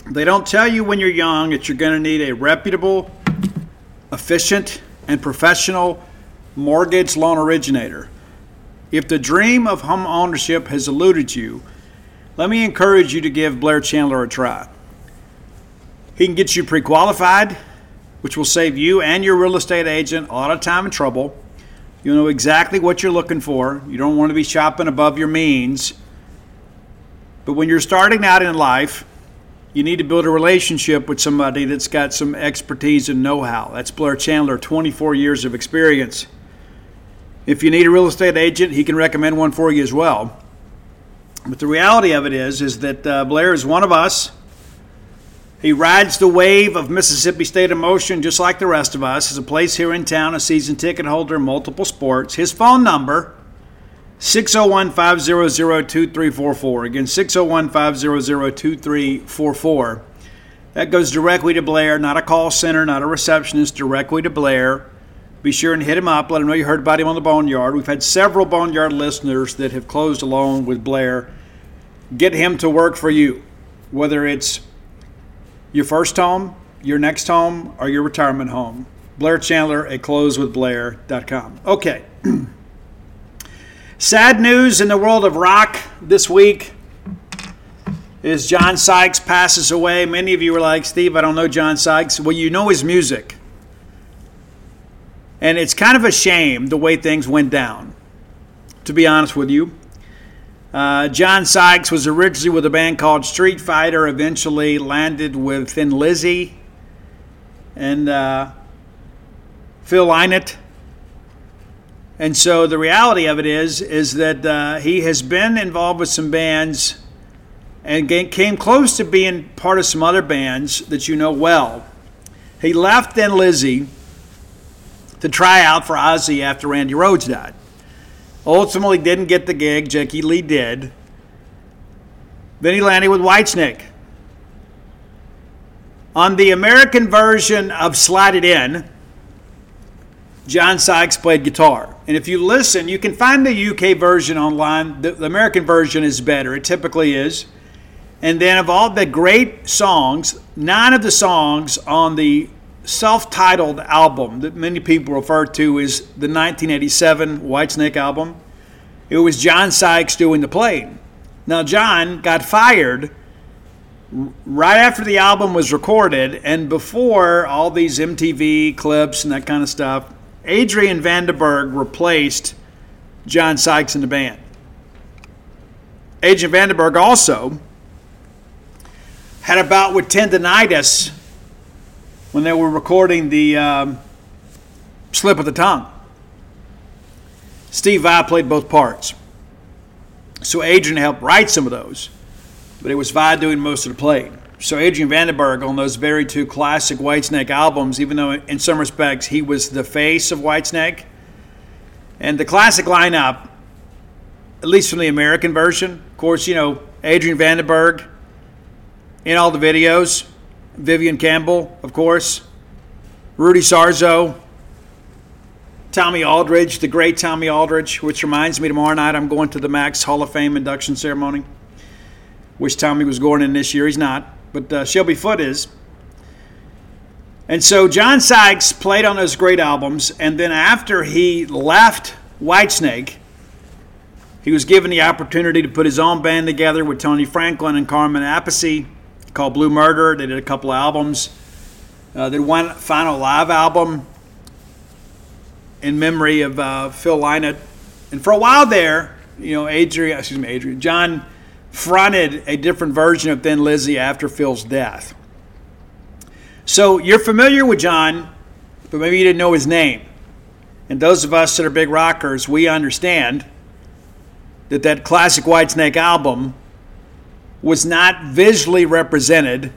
They don't tell you when you're young that you're going to need a reputable, efficient, and professional mortgage loan originator. If the dream of home ownership has eluded you, let me encourage you to give Blair Chandler a try. He can get you pre-qualified, which will save you and your real estate agent a lot of time and trouble. You'll know exactly what you're looking for. You don't want to be shopping above your means. But when you're starting out in life, you need to build a relationship with somebody that's got some expertise and know-how. That's Blair Chandler, twenty-four years of experience. If you need a real estate agent, he can recommend one for you as well. But the reality of it is, is that uh, Blair is one of us. He rides the wave of Mississippi State emotion just like the rest of us. He's a place here in town, a season ticket holder in multiple sports. His phone number, six oh one, five hundred, two three four four. Again, six oh one, five hundred, two three four four. That goes directly to Blair, not a call center, not a receptionist, directly to Blair. Be sure and hit him up. Let him know you heard about him on the Boneyard. We've had several Boneyard listeners that have closed a loan with Blair. Get him to work for you, whether it's your first home, your next home, or your retirement home. Blair Chandler at close with blair dot com. Okay. Sad news in the world of rock this week is John Sykes passes away. Many of you are like, Steve, I don't know John Sykes. Well, you know his music. And it's kind of a shame the way things went down, to be honest with you. Uh, John Sykes was originally with a band called Street Fighter, eventually landed with Thin Lizzy and uh, Phil Lynott. And so the reality of it is, is that uh, he has been involved with some bands and came close to being part of some other bands that you know well. He left Thin Lizzy to try out for Ozzy after Randy Rhoads died. Ultimately didn't get the gig. Jackie Lee did. Then he landed with Whitesnake. On the American version of Slide It In, John Sykes played guitar. And if you listen, you can find the U K version online. The, the American version is better. It typically is. And then of all the great songs, nine of the songs on the self-titled album that many people refer to as the nineteen eighty-seven Whitesnake album, it was John Sykes doing the playing. Now, John got fired right after the album was recorded and before all these M T V clips and that kind of stuff. Adrian Vandenberg replaced John Sykes in the band. Adrian Vandenberg also had a bout with tendinitis when they were recording the um, Slip of the Tongue. Steve Vai played both parts. So Adrian helped write some of those, but it was Vai doing most of the playing. So Adrian Vandenberg on those very two classic Whitesnake albums, even though in some respects he was the face of Whitesnake, and the classic lineup, at least from the American version, of course, you know, Adrian Vandenberg in all the videos, Vivian Campbell, of course, Rudy Sarzo, Tommy Aldridge, the great Tommy Aldridge, which reminds me tomorrow night I'm going to the Max Hall of Fame induction ceremony. Wish Tommy was going in this year. He's not, but uh, Shelby Foote is. And so John Sykes played on those great albums, and then after he left Whitesnake, he was given the opportunity to put his own band together with Tony Franklin and Carmen Appice, called Blue Murder. They did a couple of albums. Uh, they did one final live album in memory of uh, Phil Lynott. And for a while there, you know, Adrian, excuse me, Adrian, John fronted a different version of Thin Lizzy after Phil's death. So you're familiar with John, but maybe you didn't know his name. And those of us that are big rockers, we understand that that classic Whitesnake album was not visually represented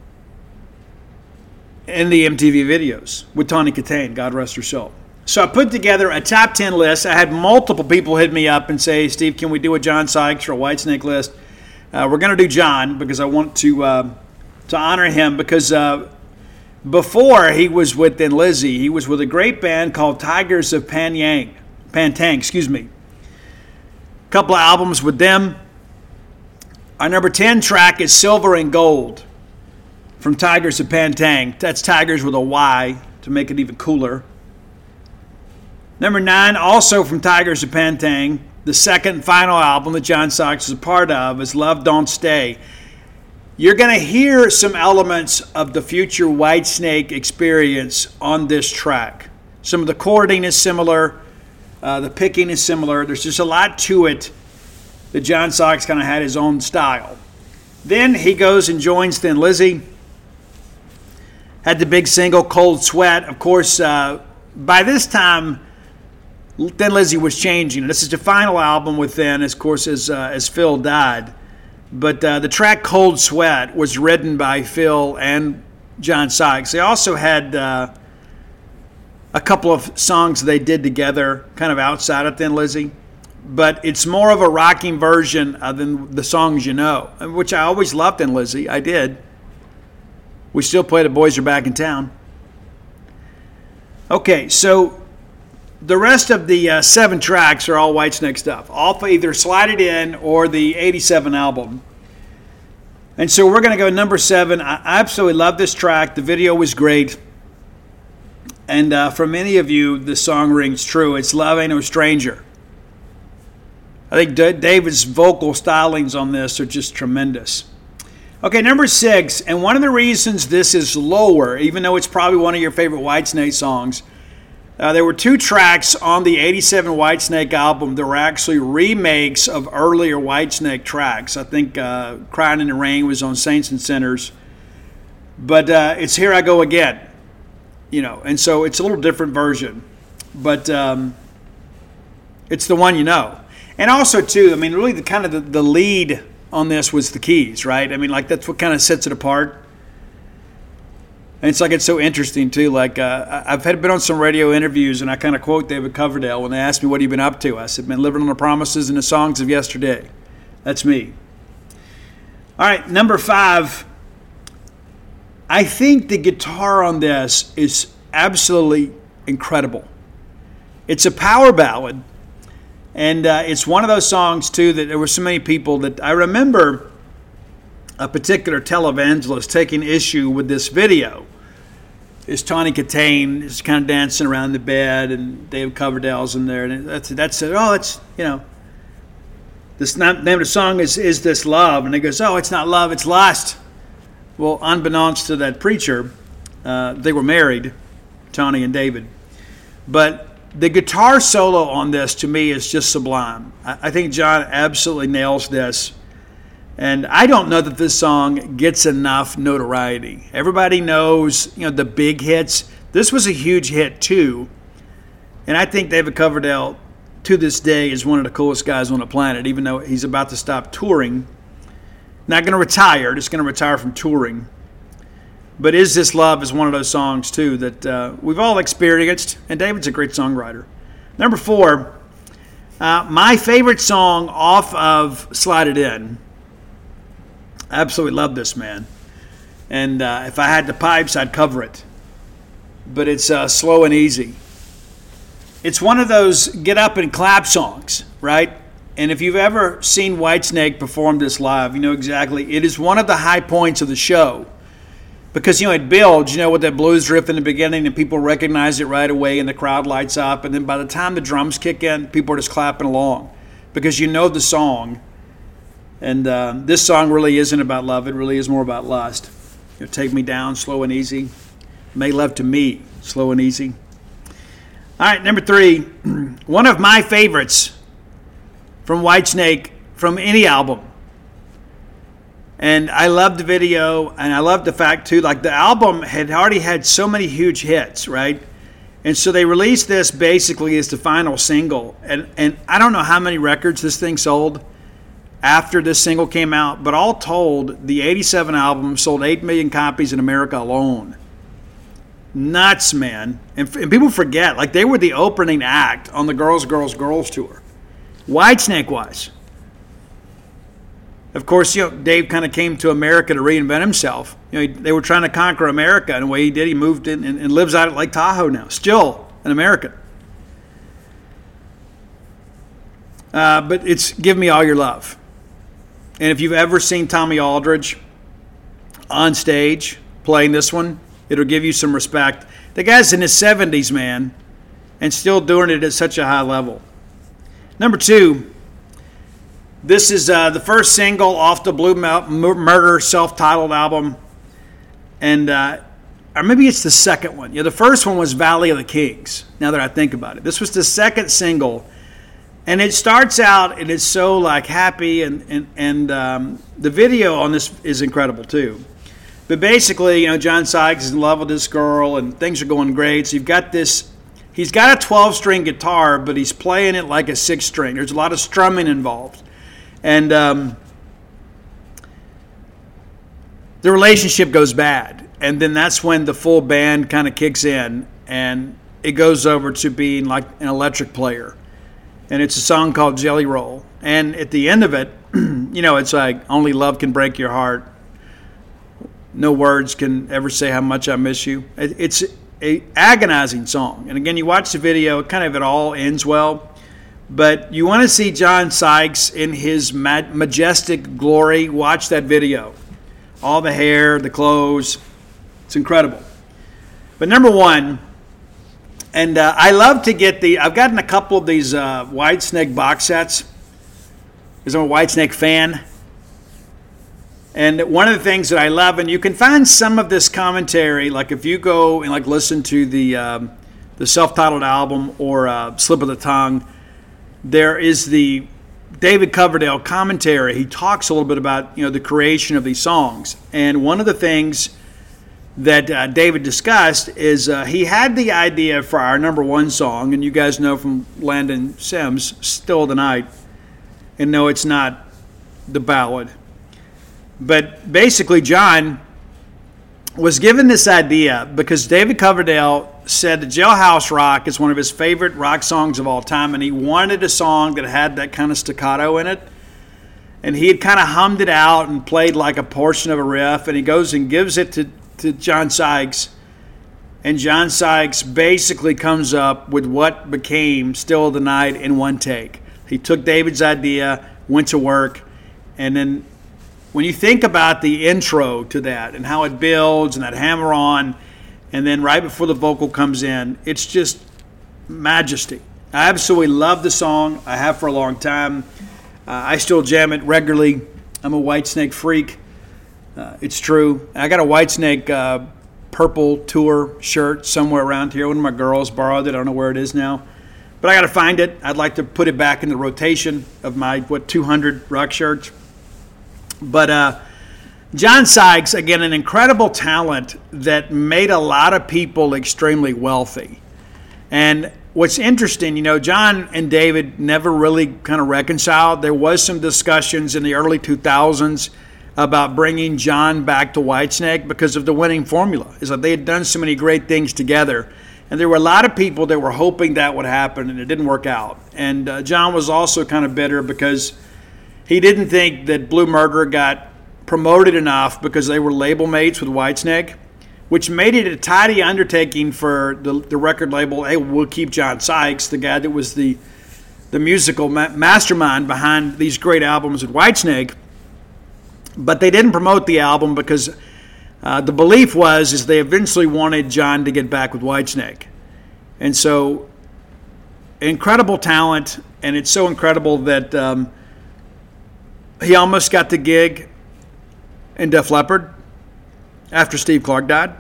in the M T V videos with Tawny Kitaen, God rest her soul. So I put together a top ten list. I had multiple people hit me up and say, Steve, can we do a John Sykes or a Whitesnake list? Uh, we're going to do John because I want to uh, to honor him because uh, before he was with Thin Lizzy, he was with a great band called Tigers of Pantang. Pantang, excuse me. A couple of albums with them. Our number ten track is Silver and Gold. from Tigers of Pantang. That's Tigers with a Y to make it even cooler. Number nine, also from Tigers of Pantang, the second and final album that John Sykes is a part of, is Love Don't Stay. You're going to hear some elements of the future Whitesnake experience on this track. Some of the chording is similar. Uh, the picking is similar. There's just a lot to it that John Sykes kind of had his own style. Then he goes and joins Thin Lizzy. Had the big single, Cold Sweat. Of course, uh, by this time, Thin Lizzy was changing. This is the final album with Thin, of course, as, uh, as Phil died. But uh, the track Cold Sweat was written by Phil and John Sykes. They also had uh, a couple of songs they did together, kind of outside of Thin Lizzy. But it's more of a rocking version than the songs you know, which I always loved Thin Lizzy. I did. We still play The Boys Are Back in Town. Okay, so the rest of the uh, seven tracks are all Whitesnake stuff, off either Slide It In or the eighty-seven album. And so we're going to go number seven. I absolutely love this track. The video was great. And uh, for many of you, the song rings true. It's Love Ain't No Stranger. I think D- David's vocal stylings on this are just tremendous. Okay, number six, and one of the reasons this is lower, even though it's probably one of your favorite Whitesnake songs, uh, there were two tracks on the eighty-seven Whitesnake album that were actually remakes of earlier Whitesnake tracks. I think uh, Crying in the Rain was on Saints and Sinners. But uh, it's Here I Go Again, you know, and so it's a little different version. But um, it's the one you know. And also, too, I mean, really the kind of the, the lead on this was the keys, right? I mean, like, that's what kind of sets it apart. And it's like, it's so interesting, too. Like, uh, I've had been on some radio interviews, and I kind of quote David Coverdale when they asked me, what have you been up to? I said, been living on the promises and the songs of yesterday. That's me. All right, number five. I think the guitar on this is absolutely incredible. It's a power ballad. And uh, it's one of those songs, too, that there were so many people that I remember a particular televangelist taking issue with this video. It's Tawny Katane is kind of dancing around the bed, and David Coverdale's in there. And that's, that's it. Oh, that's, you know, this name of the song is Is This Love? And he goes, oh, it's not love, it's lust. Well, unbeknownst to that preacher, uh, they were married, Tawny and David. But the guitar solo on this, to me, is just sublime. I think John absolutely nails this. And I don't know that this song gets enough notoriety. Everybody knows, you know, the big hits. This was a huge hit, too. And I think David Coverdale, to this day, is one of the coolest guys on the planet, even though he's about to stop touring. Not going to retire, just going to retire from touring. But Is This Love is one of those songs, too, that uh, we've all experienced, and David's a great songwriter. Number four, uh, my favorite song off of Slide It In. I absolutely love this, man. And uh, if I had the pipes, I'd cover it. But it's uh, Slow and Easy. It's one of those get up and clap songs, right? And if you've ever seen Whitesnake perform this live, you know exactly. It is one of the high points of the show. Because, you know, it builds, you know, with that blues riff in the beginning, and people recognize it right away, and the crowd lights up. And then by the time the drums kick in, people are just clapping along because you know the song. And uh, this song really isn't about love. It really is more about lust. You know, Take Me Down, Slow and Easy. Make Love to Me, Slow and Easy. All right, number three. One of my favorites from Whitesnake from any album. And I love the video, and I love the fact, too, like the album had already had so many huge hits, right? And so they released this basically as the final single. And, and I don't know how many records this thing sold after this single came out, but all told, the eighty-seven album sold eight million copies in America alone. Nuts, man. And, and people forget, like they were the opening act on the Girls, Girls, Girls tour. Whitesnake was. Of course, you know, Dave kind of came to America to reinvent himself. You know, he, they were trying to conquer America, and the way he did, he moved in and, and lives out at Lake Tahoe now, still an American. Uh, but it's Give Me All Your Love. And if you've ever seen Tommy Aldridge on stage, playing this one. It'll give you some respect. The guy's in his seventies, man, and still doing it at such a high level. Number two, this is uh, the first single off the Blue Murder self-titled album. And uh, or maybe it's the second one. Yeah, the first one was Valley of the Kings, now that I think about it. This was the second single. And it starts out, and it's so like happy, and, and, and um, the video on this is incredible too. But basically, you know, John Sykes is in love with this girl, and things are going great. So you've got this, he's got a twelve-string guitar, but he's playing it like a six-string. There's a lot of strumming involved. And um, the relationship goes bad. And then that's when the full band kind of kicks in, and it goes over to being like an electric player. And it's a song called Jelly Roll. And at the end of it, you know, it's like, only love can break your heart. No words can ever say how much I miss you. It's a agonizing song. And again, you watch the video, kind of it all ends well. But you want to see John Sykes in his majestic glory. Watch that video. All the hair, the clothes. It's incredible. But number one, and uh, I love to get the, I've gotten a couple of these uh, Whitesnake box sets because I'm a Whitesnake fan. And one of the things that I love, and you can find some of this commentary, like if you go and like listen to the um, the self-titled album or uh, Slip of the Tongue, there is the David Coverdale commentary. He talks a little bit about, you know, the creation of these songs. And one of the things that uh, David discussed is uh, he had the idea for our number one song, and you guys know from Landon Sims, Still the Night, and no, it's not the ballad. But basically, John was given this idea because David Coverdale said that Jailhouse Rock is one of his favorite rock songs of all time, and he wanted a song that had that kind of staccato in it. And he had kind of hummed it out and played like a portion of a riff, and he goes and gives it to, to John Sykes. And John Sykes basically comes up with what became Still the Night in one take. He took David's idea, went to work, and then when you think about the intro to that and how it builds and that hammer on, and then right before the vocal comes in, it's just majesty. I absolutely love the song. I have for a long time. Uh, I still jam it regularly. I'm a Whitesnake freak. Uh, it's true. I got a Whitesnake uh, purple tour shirt somewhere around here. One of my girls borrowed it. I don't know where it is now. But I got to find it. I'd like to put it back in the rotation of my, what, two hundred rock shirts. But uh, John Sykes, again, an incredible talent that made a lot of people extremely wealthy. And what's interesting, you know, John and David never really kind of reconciled. There was some discussions in the early two thousands about bringing John back to Whitesnake because of the winning formula. It's like they had done so many great things together. And there were a lot of people that were hoping that would happen, and it didn't work out. And uh, John was also kind of bitter because he didn't think that Blue Murder got promoted enough because they were label mates with Whitesnake, which made it a tidy undertaking for the, the record label. Hey, we'll keep John Sykes, the guy that was the the musical ma- mastermind behind these great albums with Whitesnake. But they didn't promote the album because uh, the belief was is they eventually wanted John to get back with Whitesnake. And so, incredible talent, and it's so incredible that Um, he almost got the gig in Def Leppard after Steve Clark died.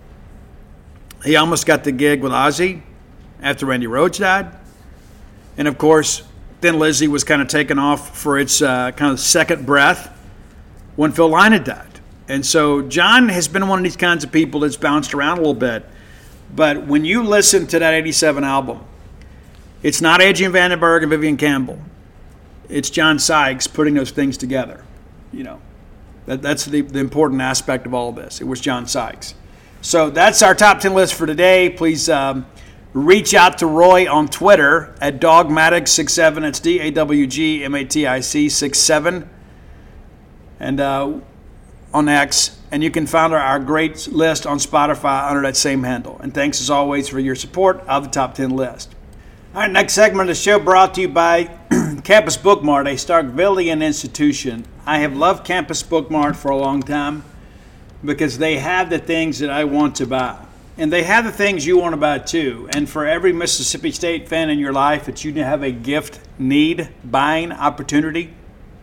He almost got the gig with Ozzy after Randy Rhoads died. And, of course, Thin Lizzy was kind of taken off for its uh, kind of second breath when Phil Lynott died. And so John has been one of these kinds of people that's bounced around a little bit. But when you listen to that eighty-seven album, it's not Adrian Vandenberg and Vivian Campbell. It's John Sykes putting those things together. You know, that, that's the, the important aspect of all of this. It was John Sykes. So that's our top ten list for today. Please um, reach out to Roy on Twitter at Dogmatic six seven. It's D A W G M A T I C six seven. And uh, on X. And you can find our, our great list on Spotify under that same handle. And thanks as always for your support of the top ten list. All right, next segment of the show brought to you by Campus Bookmart, a Starkvillian institution. I have loved Campus Bookmart for a long time. because they have the things that I want to buy. And they have the things you want to buy too. And for every Mississippi State fan in your life that you have a gift need buying opportunity,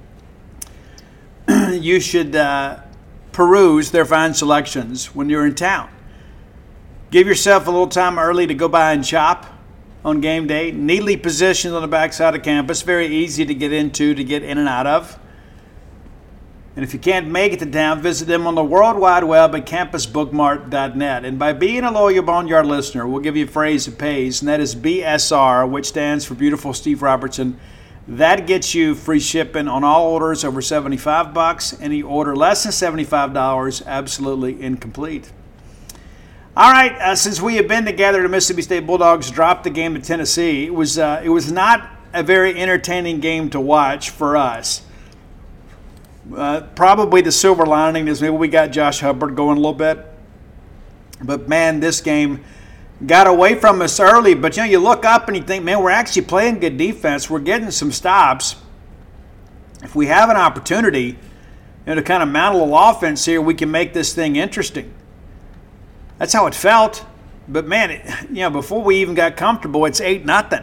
you should uh, peruse their fine selections when you're in town. Give yourself a little time early to go by and shop on game day. Neatly positioned on the backside of campus. Very easy to get into, to get in and out of. And if you can't make it to town, visit them on the World Wide Web at campus book mart dot net. And by being a loyal Boneyard listener, we'll give you a phrase that pays, and that is B S R, which stands for Beautiful Steve Robertson. That gets you free shipping on all orders over seventy-five bucks. Any order less than seventy-five dollars, absolutely incomplete. All right, uh, since we have been together, the Mississippi State Bulldogs dropped the game to Tennessee. It was uh, it was not a very entertaining game to watch for us. Uh, probably the silver lining is maybe we got Josh Hubbard going a little bit. But, man, this game got away from us early. But, you know, you look up and you think, man, we're actually playing good defense. We're getting some stops. If we have an opportunity, you know, to kind of mount a little offense here, we can make this thing interesting. That's how it felt. But, man, it, you know, before we even got comfortable, it's eight nothing.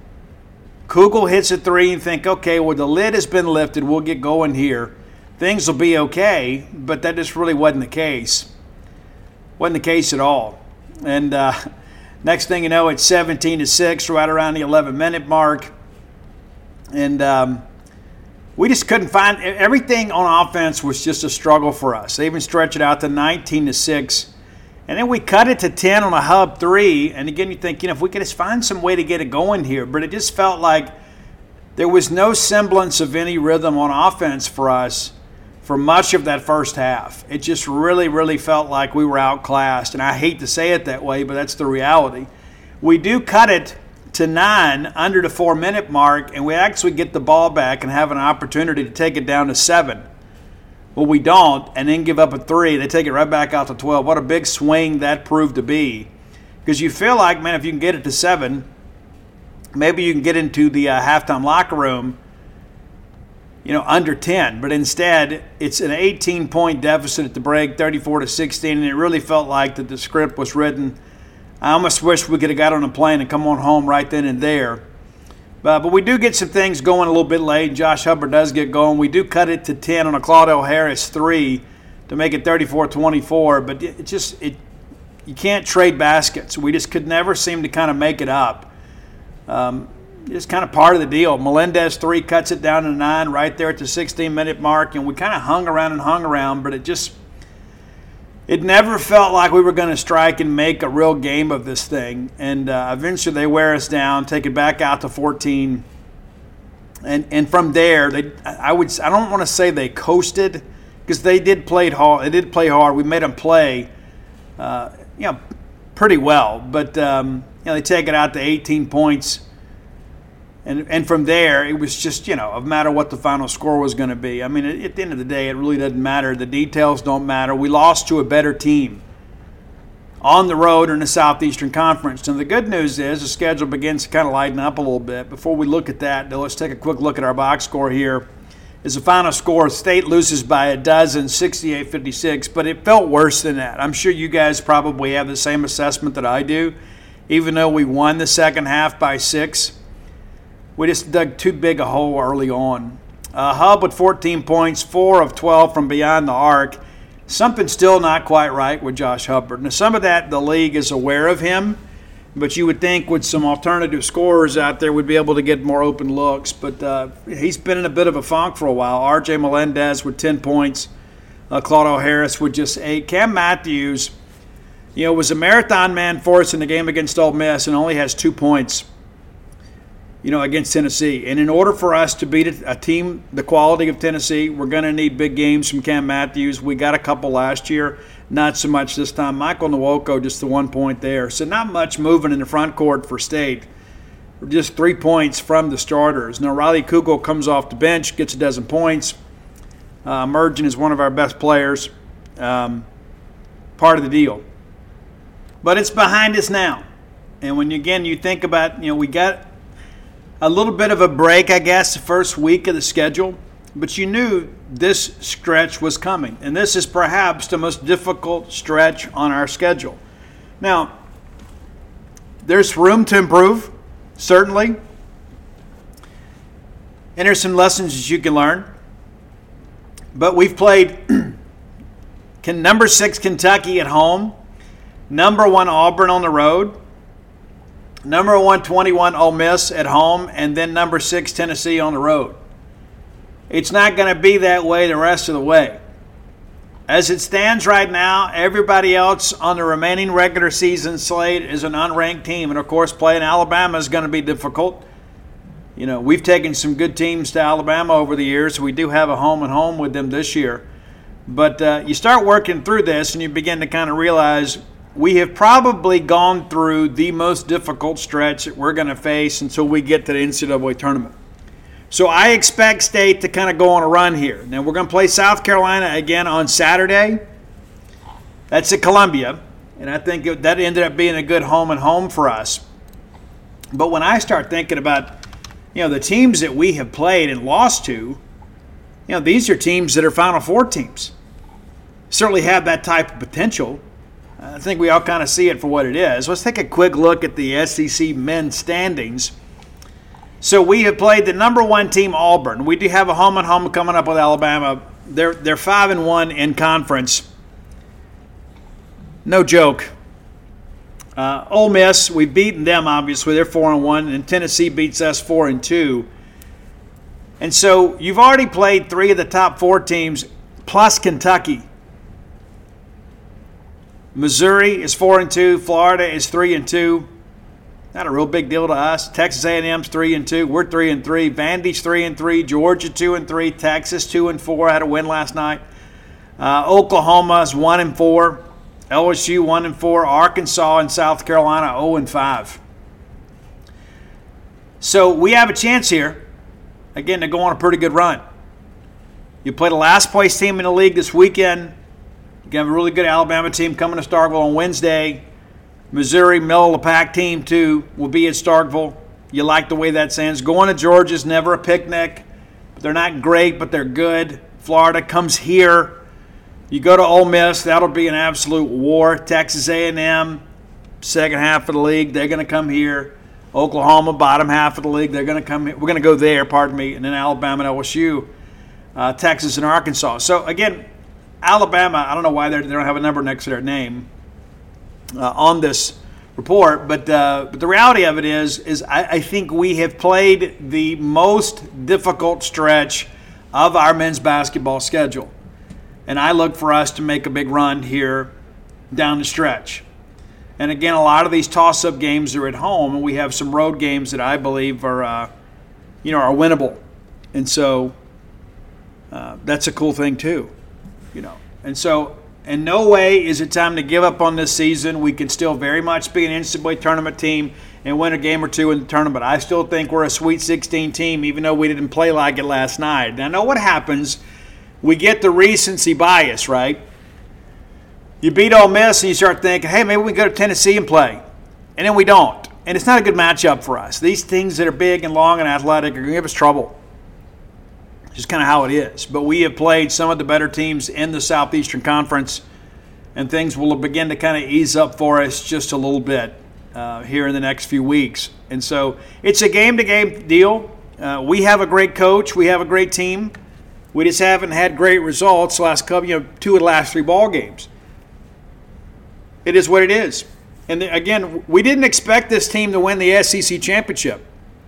Kugel hits a three and think, okay, well, the lid has been lifted. We'll get going here. Things will be okay, but that just really wasn't the case. Wasn't the case at all. And uh, next thing you know, it's seventeen to six, right around the eleven-minute mark. And um, we just couldn't find – everything on offense was just a struggle for us. They even stretched it out to nineteen to six. And then we cut it to ten on a hub three. And again, you think, you know, if we could just find some way to get it going here. But it just felt like there was no semblance of any rhythm on offense for us for much of that first half. It just really, really felt like we were outclassed. And I hate to say it that way, but that's the reality. We do cut it to nine under the four-minute mark, and we actually get the ball back and have an opportunity to take it down to seven. Well, we don't, and then give up a three. They take it right back out to twelve. What a big swing that proved to be. Because you feel like, man, if you can get it to seven, maybe you can get into the uh, halftime locker room, you know, under ten. But instead, it's an eighteen-point deficit at the break, thirty-four to sixteen, and it really felt like that the script was written. I almost wish we could have got on a plane and come on home right then and there. But, but we do get some things going a little bit late. Josh Hubbard does get going. We do cut it to ten on a Claudell Harris three to make it thirty-four twenty-four. But it just it you can't trade baskets. We just could never seem to kind of make it up. Um, it's kind of part of the deal. Melendez three cuts it down to nine right there at the sixteen-minute mark, and we kind of hung around and hung around, but it just it never felt like we were going to strike and make a real game of this thing. And uh, eventually they wear us down, take it back out to fourteen, and and from there they I would I don't want to say they coasted because they did play hard. They did play hard. We made them play, uh, you know, pretty well, but um, you know they take it out to eighteen points. And and from there, it was just, you know, a matter of what the final score was going to be. I mean, at the end of the day, it really doesn't matter. The details don't matter. We lost to a better team on the road in the Southeastern Conference. And the good news is the schedule begins to kind of lighten up a little bit. Before we look at that, though, let's take a quick look at our box score here. Is the final score, State loses by a dozen, sixty-eight fifty-six, but it felt worse than that. I'm sure you guys probably have the same assessment that I do. Even though we won the second half by six, we just dug too big a hole early on. Uh, Hub with fourteen points, four of twelve from beyond the arc. Something still not quite right with Josh Hubbard. Now, some of that, the league is aware of him, but you would think with some alternative scorers out there, we'd be able to get more open looks. But uh, he's been in a bit of a funk for a while. R J Melendez with ten points. Uh, Claudell Harris with just eight. Cam Matthews, you know, was a marathon man for us in the game against Ole Miss and only has two points. You know, against Tennessee. And in order for us to beat a team the quality of Tennessee, we're going to need big games from Cam Matthews. We got a couple last year, not so much this time. Michael Nwoko, just the one point there. So not much moving in the front court for State. Just three points from the starters. Now, Riley Kugel comes off the bench, gets a dozen points. Uh, emerging as one of our best players. Um, part of the deal. But it's behind us now. And when, you, again, you think about, you know, we got – a little bit of a break, I guess, the first week of the schedule. but you knew this stretch was coming. And this is perhaps the most difficult stretch on our schedule. Now, there's room to improve, certainly. And there's some lessons that you can learn. But we've played number six Kentucky at home, number one Auburn on the road, number one twenty-one Ole Miss at home, and then number six Tennessee on the road. It's not going to be that way the rest of the way. As it stands right now, everybody else on the remaining regular season slate is an unranked team. And, of course, playing Alabama is going to be difficult. You know, we've taken some good teams to Alabama over the years. We do have a home and home with them this year. But uh, you start working through this and you begin to kind of realize we have probably gone through the most difficult stretch that we're going to face until we get to the N C double A tournament. So I expect State to kind of go on a run here. Now we're going to play South Carolina again on Saturday. That's at Columbia. And I think it, that ended up being a good home and home for us. But when I start thinking about, you know, the teams that we have played and lost to, you know, these are teams that are Final Four teams. Certainly have that type of potential. I think we all kind of see it for what it is. Let's take a quick look at the S E C men's standings. So we have played the number one team, Auburn. We do have a home and home coming up with Alabama. They're they're five and one in conference. No joke. Uh, Ole Miss, we've beaten them obviously. They're four and one, and Tennessee beats us four and two. And so you've already played three of the top four teams plus Kentucky. Missouri is four and two. Florida is three and two. Not a real big deal to us. Texas A and M's three and two. We're three and three. Vandy's three and three. Georgia two and three. Texas two and four. Had a win last night. Uh, Oklahoma is one and four. L S U one and four. Arkansas and South Carolina zero and five. So we have a chance here, again, to go on a pretty good run. You play the last place team in the league this weekend. You have a really good Alabama team coming to Starkville on Wednesday. Missouri, middle of the pack team, too, will be at Starkville. You like the way that sounds. Going to Georgia is never a picnic. They're not great, but they're good. Florida comes here. You go to Ole Miss, that'll be an absolute war. Texas A and M, second half of the league, they're going to come here. Oklahoma, bottom half of the league, they're going to come here. We're going to go there, pardon me, and then Alabama and L S U, uh, Texas and Arkansas. So, again, Alabama, I don't know why they don't have a number next to their name uh, on this report, but uh, but the reality of it is, is I, I think we have played the most difficult stretch of our men's basketball schedule. And I look for us to make a big run here down the stretch. And again, a lot of these toss-up games are at home, and we have some road games that I believe are, uh, you know, are winnable. And so uh, that's a cool thing too, you know. And so in no way is it time to give up on this season. We can still very much be an N C double A tournament team and win a game or two in the tournament. I still think we're a Sweet sixteen team, even though we didn't play like it last night. Now, I know what happens. We get the recency bias, right? You beat Ole Miss and you start thinking, hey, maybe we can go to Tennessee and play. And then we don't. And it's not a good matchup for us. These things that are big and long and athletic are going to give us trouble. It's just kind of how it is. But we have played some of the better teams in the Southeastern Conference, and things will begin to kind of ease up for us just a little bit uh, here in the next few weeks. And so it's a game-to-game deal. Uh, we have a great coach. We have a great team. We just haven't had great results last couple, you know, two of the last three ball games. It is what it is. And again, we didn't expect this team to win the S E C championship.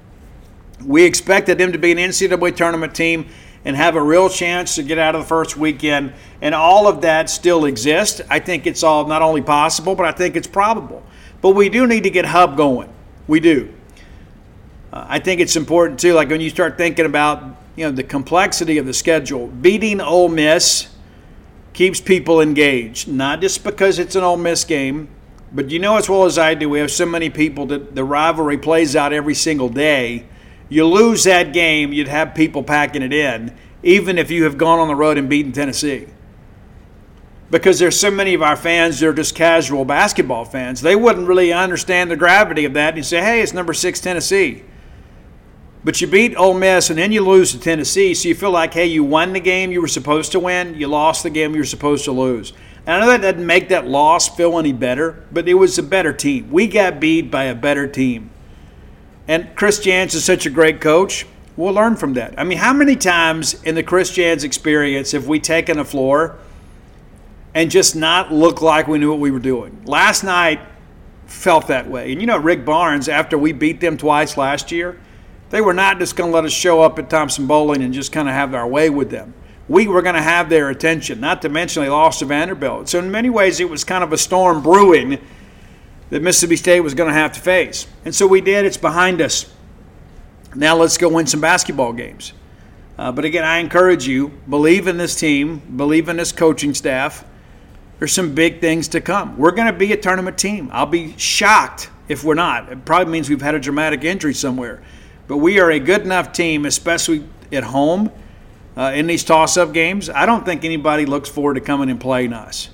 We expected them to be an N C double A tournament team and have a real chance to get out of the first weekend. And all of that still exists. I think it's all not only possible, but I think it's probable. But we do need to get Hub going. We do. Uh, I think it's important, too, like when you start thinking about, you know, the complexity of the schedule. Beating Ole Miss keeps people engaged, not just because it's an Ole Miss game, but you know as well as I do, we have so many people that the rivalry plays out every single day. You lose that game, you'd have people packing it in, even if you have gone on the road and beaten Tennessee. Because there's so many of our fans that are just casual basketball fans. They wouldn't really understand the gravity of that and say, hey, it's number six Tennessee. But you beat Ole Miss, and then you lose to Tennessee, so you feel like, hey, you won the game you were supposed to win, you lost the game you were supposed to lose. And I know that doesn't make that loss feel any better, but it was a better team. We got beat by a better team. And Chris Jans is such a great coach. We'll learn from that. I mean, how many times in the Chris Jans experience have we taken the floor and just not looked like we knew what we were doing? Last night felt that way. And you know, Rick Barnes, after we beat them twice last year, they were not just going to let us show up at Thompson-Boling and just kind of have our way with them. We were going to have their attention, not to mention they lost to Vanderbilt. So in many ways, it was kind of a storm brewing that Mississippi State was going to have to face. And so we did. It's behind us. Now let's go win some basketball games. Uh, but again, I encourage you, believe in this team, believe in this coaching staff. There's some big things to come. We're going to be a tournament team. I'll be shocked if we're not. It probably means we've had a dramatic injury somewhere. But we are a good enough team, especially at home, uh, in these toss-up games. I don't think anybody looks forward to coming and playing us.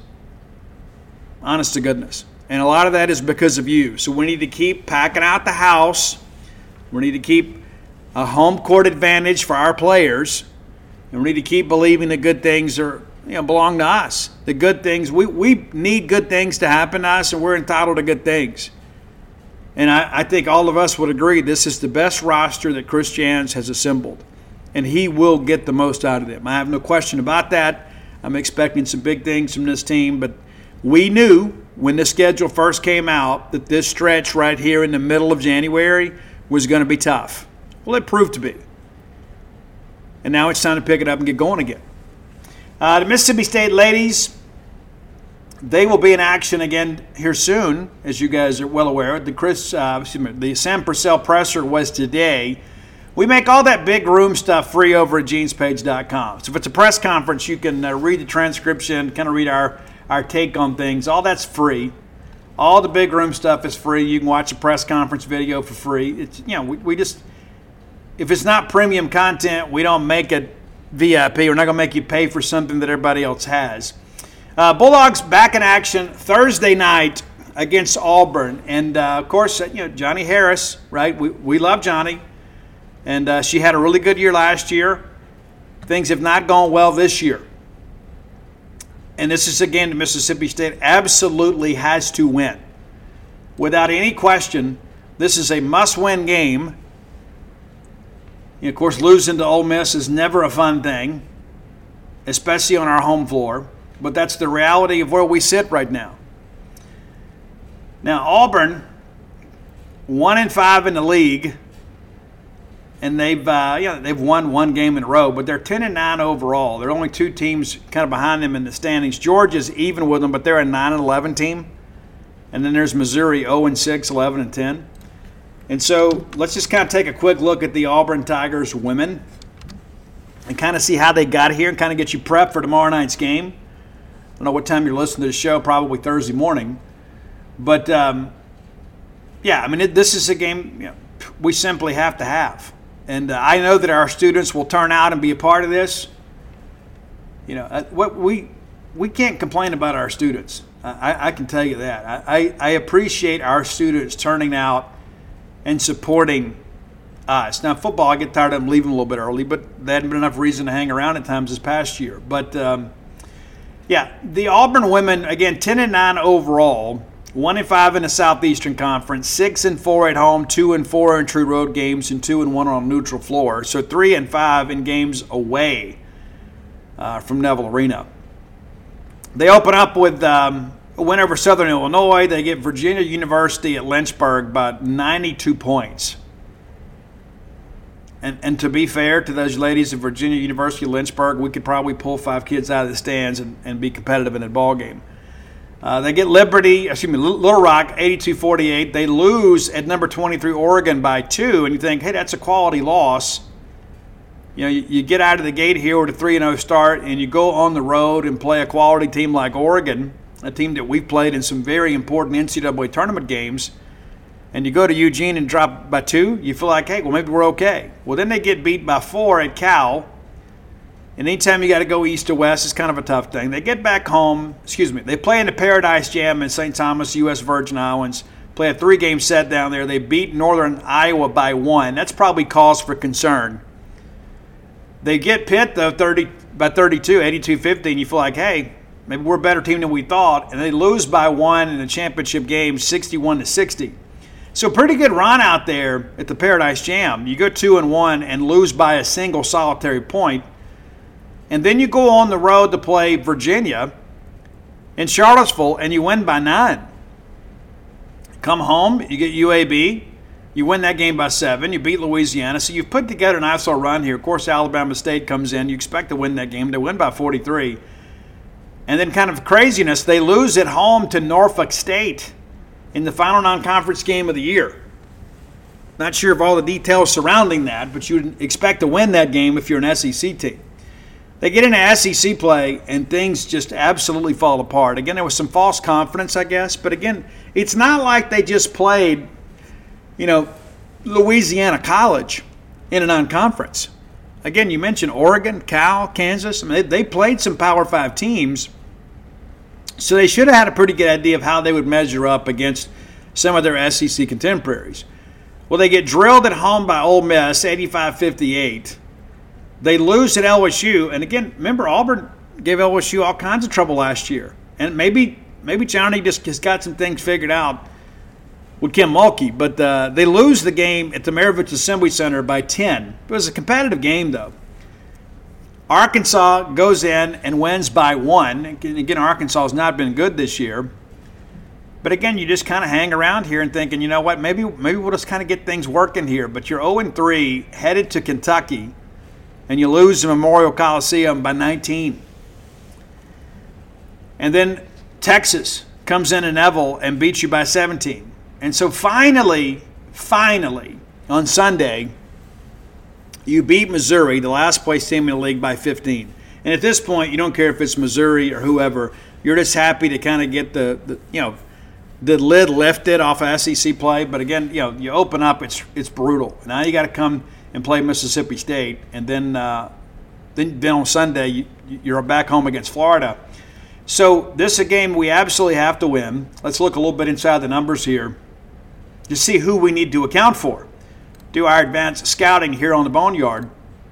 Honest to goodness. And a lot of that is because of you. So we need to keep packing out the house. We need to keep a home court advantage for our players. And we need to keep believing the good things are, you know, belong to us. The good things, we, we need good things to happen to us, and we're entitled to good things. And I, I think all of us would agree this is the best roster that Chris Jans has assembled. And he will get the most out of them. I have no question about that. I'm expecting some big things from this team. But we knew when the schedule first came out that this stretch right here in the middle of January was going to be tough. Well, it proved to be. And now it's time to pick it up and get going again. Uh, the Mississippi State ladies, they will be in action again here soon, as you guys are well aware. The Chris, uh, excuse me, the Sam Purcell presser was today. We make all that big room stuff free over at jeans page dot com. So if it's a press conference, you can uh, read the transcription, kind of read our, our take on things. All that's free. All the big room stuff is free. You can watch a press conference video for free. It's, you know, we, we just, if it's not premium content, we don't make it V I P. We're not going to make you pay for something that everybody else has. Uh, Bulldogs back in action Thursday night against Auburn. And, uh, of course, you know, Johnny Harris, right? We, we love Johnny. And uh, she had a really good year last year. Things have not gone well this year. And this is, again, the Mississippi State absolutely has to win. Without any question, this is a must-win game. You know, of course, losing to Ole Miss is never a fun thing, especially on our home floor. But that's the reality of where we sit right now. Now, Auburn, one and five in the league. And they've uh, you know, they've won one game in a row, but they're ten and nine overall. There are only two teams kind of behind them in the standings. Georgia's even with them, but they're a nine and eleven team. And then there's Missouri, oh and six, eleven and ten. And so let's just kind of take a quick look at the Auburn Tigers women and kind of see how they got here and kind of get you prepped for tomorrow night's game. I don't know what time you're listening to the show, probably Thursday morning. But, um, yeah, I mean, it, this is a game, you know, we simply have to have. And uh, I know that our students will turn out and be a part of this. You know, uh, what we we can't complain about our students. I, I can tell you that. I, I appreciate our students turning out and supporting us. Now, football, I get tired of them leaving a little bit early, but there hadn't been enough reason to hang around at times this past year. But, um, yeah, the Auburn women, again, ten and nine overall. One and five in the Southeastern Conference, six and four at home, two and four in true road games, and two and one on a neutral floor. So three and five in games away uh, from Neville Arena. They open up with um, a win over Southern Illinois. They get Virginia University at Lynchburg by ninety-two points. And and to be fair to those ladies at Virginia University at Lynchburg, we could probably pull five kids out of the stands and, and be competitive in that ball game. Uh, they get Liberty, excuse me, Little Rock, eighty-two forty-eight. They lose at number twenty-three, Oregon, by two, and you think, hey, that's a quality loss. You know, you, you get out of the gate here with a three and oh start, and you go on the road and play a quality team like Oregon, a team that we've played in some very important N C double A tournament games, and you go to Eugene and drop by two, you feel like, hey, well, maybe we're okay. Well, then they get beat by four at Cal. And anytime you got to go east to west, it's kind of a tough thing. They get back home, excuse me, they play in the Paradise Jam in Saint Thomas, U S Virgin Islands, Play a three-game set down there. They beat Northern Iowa by one. That's probably cause for concern. They get Pitt, though, thirty by thirty-two, eighty-two fifty, and you feel like, hey, maybe we're a better team than we thought. And they lose by one in the championship game, sixty-one to sixty. So pretty good run out there at the Paradise Jam. You go two and one and lose by a single solitary point. And then you go on the road to play Virginia in Charlottesville, and you win by nine. Come home, you get U A B, you win that game by seven, you beat Louisiana. So you've put together an nice little run here. Of course, Alabama State comes in. You expect to win that game. They win by forty-three. And then kind of craziness, they lose at home to Norfolk State in the final non-conference game of the year. Not sure of all the details surrounding that, but you'd expect to win that game if you're an S E C team. They get into S E C play, and things just absolutely fall apart. Again, there was some false confidence, I guess. But again, it's not like they just played, you know, Louisiana College in a non-conference. Again, you mentioned Oregon, Cal, Kansas. I mean, they played some Power Five teams. So they should have had a pretty good idea of how they would measure up against some of their S E C contemporaries. Well, they get drilled at home by Ole Miss, eighty-five fifty-eight. They lose at L S U, and again, remember Auburn gave L S U all kinds of trouble last year, and maybe maybe Johnny just has got some things figured out with Kim Mulkey, but uh, they lose the game at the Maravich Assembly Center by ten. It was a competitive game, though. Arkansas goes in and wins by one. Again, Arkansas has not been good this year, but again, you just kind of hang around here and thinking, you know what, maybe maybe we'll just kind of get things working here. But you're oh and three, headed to Kentucky, and you lose the Memorial Coliseum by nineteen. And then Texas comes in at Neville and beats you by seventeen. And so finally, finally, on Sunday, you beat Missouri, the last place team in the league, by fifteen. And at this point, you don't care if it's Missouri or whoever. You're just happy to kind of get the, the you know, the lid lifted off of S E C play. But again, you know, you open up, it's it's brutal. Now you got to come and play Mississippi State, and then uh, then, then on Sunday you, you're back home against Florida. So this is a game we absolutely have to win. Let's look a little bit inside the numbers here to see who we need to account for. Do our advanced scouting here on the Boneyard.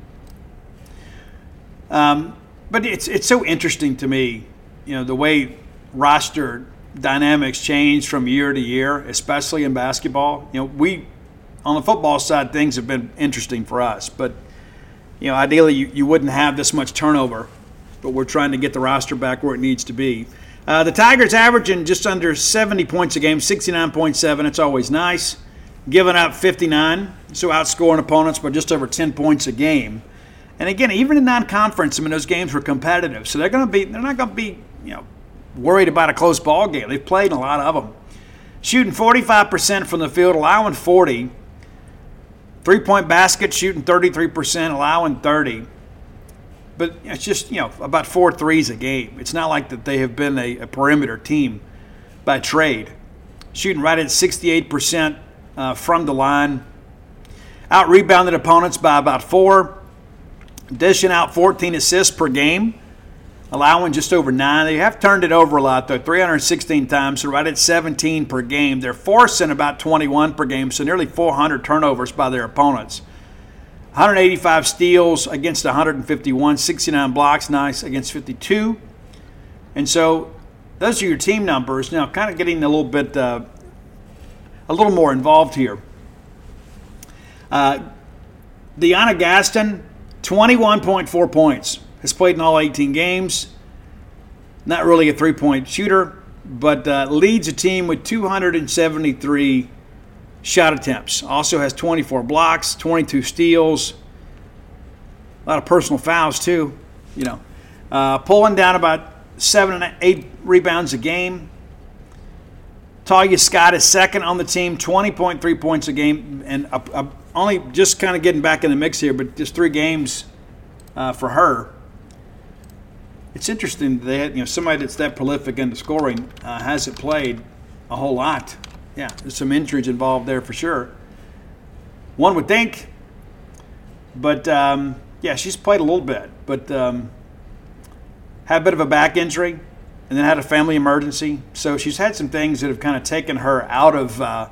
Um, but it's it's so interesting to me, you know, the way roster dynamics change from year to year, especially in basketball. You know, we on the football side, things have been interesting for us, but you know, ideally you, you wouldn't have this much turnover, but we're trying to get the roster back where it needs to be. Uh, the Tigers averaging just under seventy points a game, sixty-nine point seven. It's always nice. Giving up fifty-nine, so outscoring opponents by just over ten points a game. And again, even in non-conference, I mean, those games were competitive, so they're going to be they're not going to be you know worried about a close ball game. They've played in a lot of them. Shooting forty-five percent from the field, allowing forty. Three-point basket, shooting thirty-three percent, allowing thirty. But it's just, you know, about four threes a game. It's not like that they have been a, a perimeter team by trade. Shooting right at sixty-eight percent uh, from the line. Out-rebounded opponents by about four. Dishing out fourteen assists per game. Allowing just over nine. They have turned it over a lot, though, three hundred sixteen times, so right at seventeen per game. They're forcing about twenty-one per game, so nearly four hundred turnovers by their opponents. one hundred eighty-five steals against one hundred fifty-one, sixty-nine blocks, nice against fifty-two. And so those are your team numbers. Now, kind of getting a little bit, uh, a little more involved here. Uh, Deanna Gaston, twenty-one point four points. Has played in all eighteen games. Not really a three-point shooter, but uh, leads a team with two hundred seventy-three shot attempts. Also has twenty-four blocks, twenty-two steals. A lot of personal fouls, too. You know, uh, pulling down about seven and eight rebounds a game. Talia Scott is second on the team, twenty point three points a game, and uh, uh, only just kind of getting back in the mix here, but just three games uh, for her. It's interesting that they had, you know, somebody that's that prolific in the scoring uh, hasn't played a whole lot. Yeah, there's some injuries involved there for sure. One would think, but um, yeah, she's played a little bit, but um, had a bit of a back injury. and then had a family emergency. So she's had some things that have kind of taken her out of uh,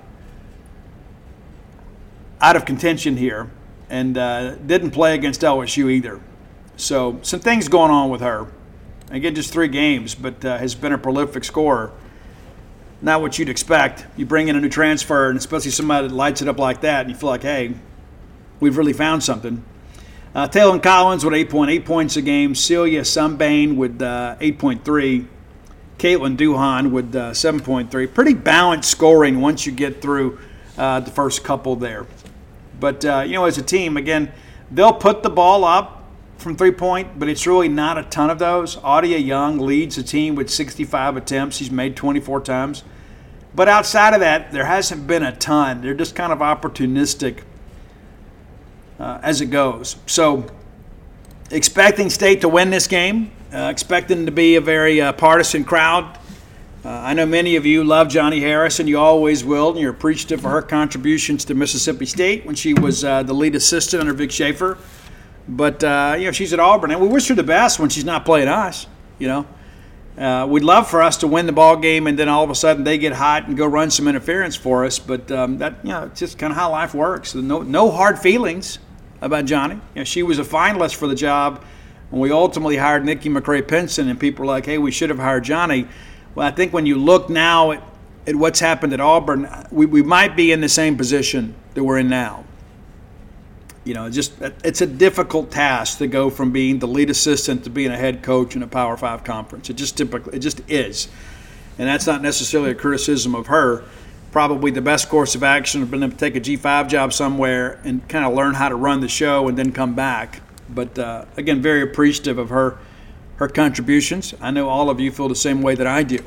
out of contention here, and uh, didn't play against L S U either. So some things going on with her. Again, just three games, but uh, has been a prolific scorer. Not what you'd expect. You bring in a new transfer, and especially somebody that lights it up like that, and you feel like, hey, we've really found something. Uh, Taylor Collins with eight point eight points a game. Celia Sunbane with uh, eight point three. Caitlin Duhan with uh, seven point three. Pretty balanced scoring once you get through uh, the first couple there. But, uh, you know, as a team, again, they'll put the ball up from three-point, but it's really not a ton of those. Audia Young leads the team with sixty-five attempts. He's made twenty-four times. But outside of that, there hasn't been a ton. They're just kind of opportunistic uh, as it goes. So expecting State to win this game, uh, expecting to be a very uh, partisan crowd. Uh, I know many of you love Johnny Harris, and you always will, and you're appreciative for her contributions to Mississippi State when she was uh, the lead assistant under Vic Schaefer. But, uh, you know, she's at Auburn, and we wish her the best when she's not playing us, you know. Uh, we'd love for us to win the ball game, and then all of a sudden they get hot and go run some interference for us. But um, that, you know, it's just kind of how life works. No, no hard feelings about Johnny. You know, she was a finalist for the job when we ultimately hired Nikki McCray-Penson, and people were like, hey, we should have hired Johnny. Well, I think when you look now at, at what's happened at Auburn, we, we might be in the same position that we're in now. You know, just it's a difficult task to go from being the lead assistant to being a head coach in a Power Five conference. It just typically, it just is, and that's not necessarily a criticism of her. Probably the best course of action would have been to take a G five job somewhere and kind of learn how to run the show and then come back. But uh, again, very appreciative of her her contributions. I know all of you feel the same way that I do.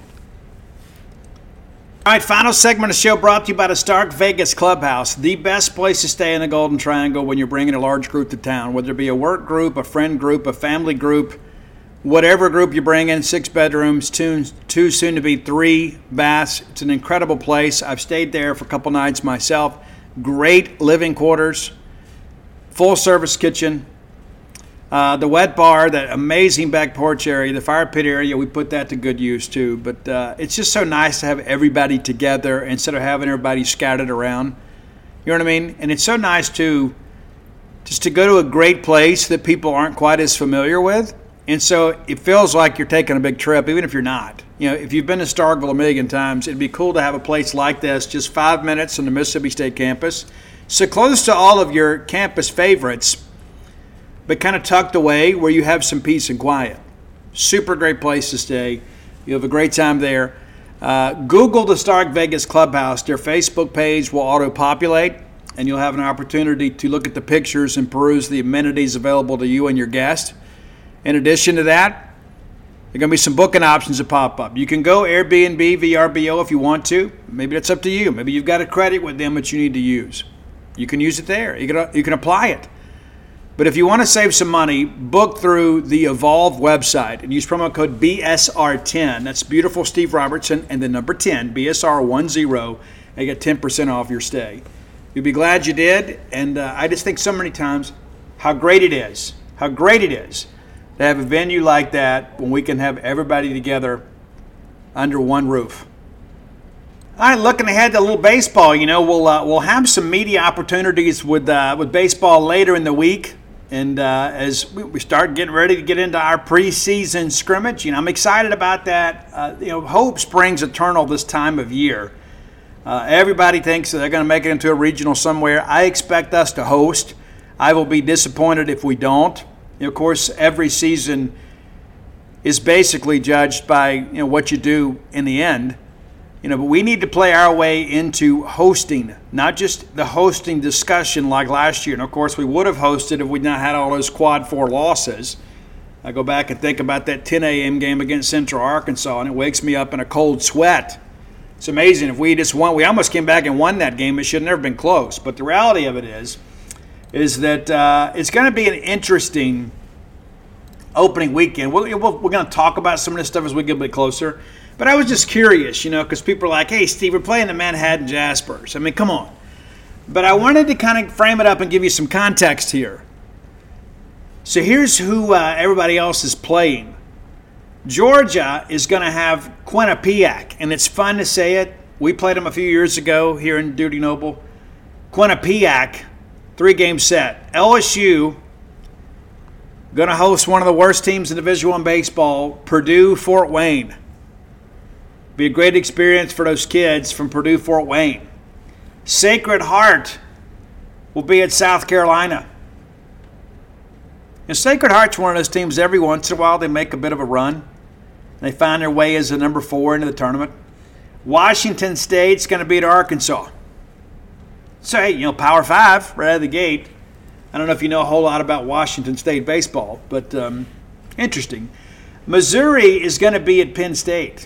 All right, final segment of the show brought to you by the Stark Vegas Clubhouse, the best place to stay in the Golden Triangle when you're bringing a large group to town, whether it be a work group, a friend group, a family group, whatever group you bring in, six bedrooms, two, two soon to be three baths. It's an incredible place. I've stayed there for a couple nights myself. Great living quarters, full service kitchen. Uh, the wet bar, that amazing back porch area, the fire pit area, we put that to good use too. But uh, it's just so nice to have everybody together instead of having everybody scattered around. You know what I mean? And it's so nice to just to go to a great place that people aren't quite as familiar with. And so it feels like you're taking a big trip, even if you're not. You know, if you've been to Starkville a million times, it'd be cool to have a place like this, just five minutes on the Mississippi State campus. So close to all of your campus favorites, but kind of tucked away where you have some peace and quiet. Super great place to stay. You have a great time there. Uh, Google the Stark Vegas Clubhouse. Their Facebook page will auto-populate, and you'll have an opportunity to look at the pictures and peruse the amenities available to you and your guest. In addition to that, there are going to be some booking options that pop up. You can go Airbnb, V R B O if you want to. Maybe that's up to you. Maybe you've got a credit with them that you need to use. You can use it there. You can, you can apply it. But if you want to save some money, book through the Evolve website and use promo code B S R ten. That's beautiful Steve Robertson and the number ten, B S R ten, and you get ten percent off your stay. You'll be glad you did. And uh, I just think so many times how great it is, how great it is to have a venue like that when we can have everybody together under one roof. All right, looking ahead to a little baseball, you know, we'll uh, we'll have some media opportunities with uh, with baseball later in the week. And uh, as we start getting ready to get into our preseason scrimmage, you know, I'm excited about that. Uh, you know, hope springs eternal this time of year. Uh, everybody thinks that they're going to make it into a regional somewhere. I expect us to host. I will be disappointed if we don't. You know, of course, every season is basically judged by, you know, what you do in the end. You know, but we need to play our way into hosting, not just the hosting discussion like last year. And, of course, we would have hosted if we'd not had all those quad four losses. I go back and think about that ten a.m. game against Central Arkansas, and it wakes me up in a cold sweat. It's amazing. If we just won, we almost came back and won that game. It should have never been close. But the reality of it is, is that uh, it's going to be an interesting opening weekend. We're, we're going to talk about some of this stuff as we get a bit closer. But I was just curious, you know, because people are like, hey, Steve, we're playing the Manhattan Jaspers. I mean, come on. But I wanted to kind of frame it up and give you some context here. So here's who uh, everybody else is playing. Georgia is going to have Quinnipiac, and it's fun to say it. We played them a few years ago here in Duty Noble. Quinnipiac, three-game set. L S U going to host one of the worst teams in Division One baseball, Purdue Fort Wayne. Be a great experience for those kids from Purdue Fort Wayne. Sacred Heart will be at South Carolina. And Sacred Heart's one of those teams every once in a while they make a bit of a run. They find their way as a number four into the tournament. Washington State's going to beat Arkansas. So, hey, you know, Power Five right out of the gate. I don't know if you know a whole lot about Washington State baseball, but um, interesting. Missouri is going to be at Penn State.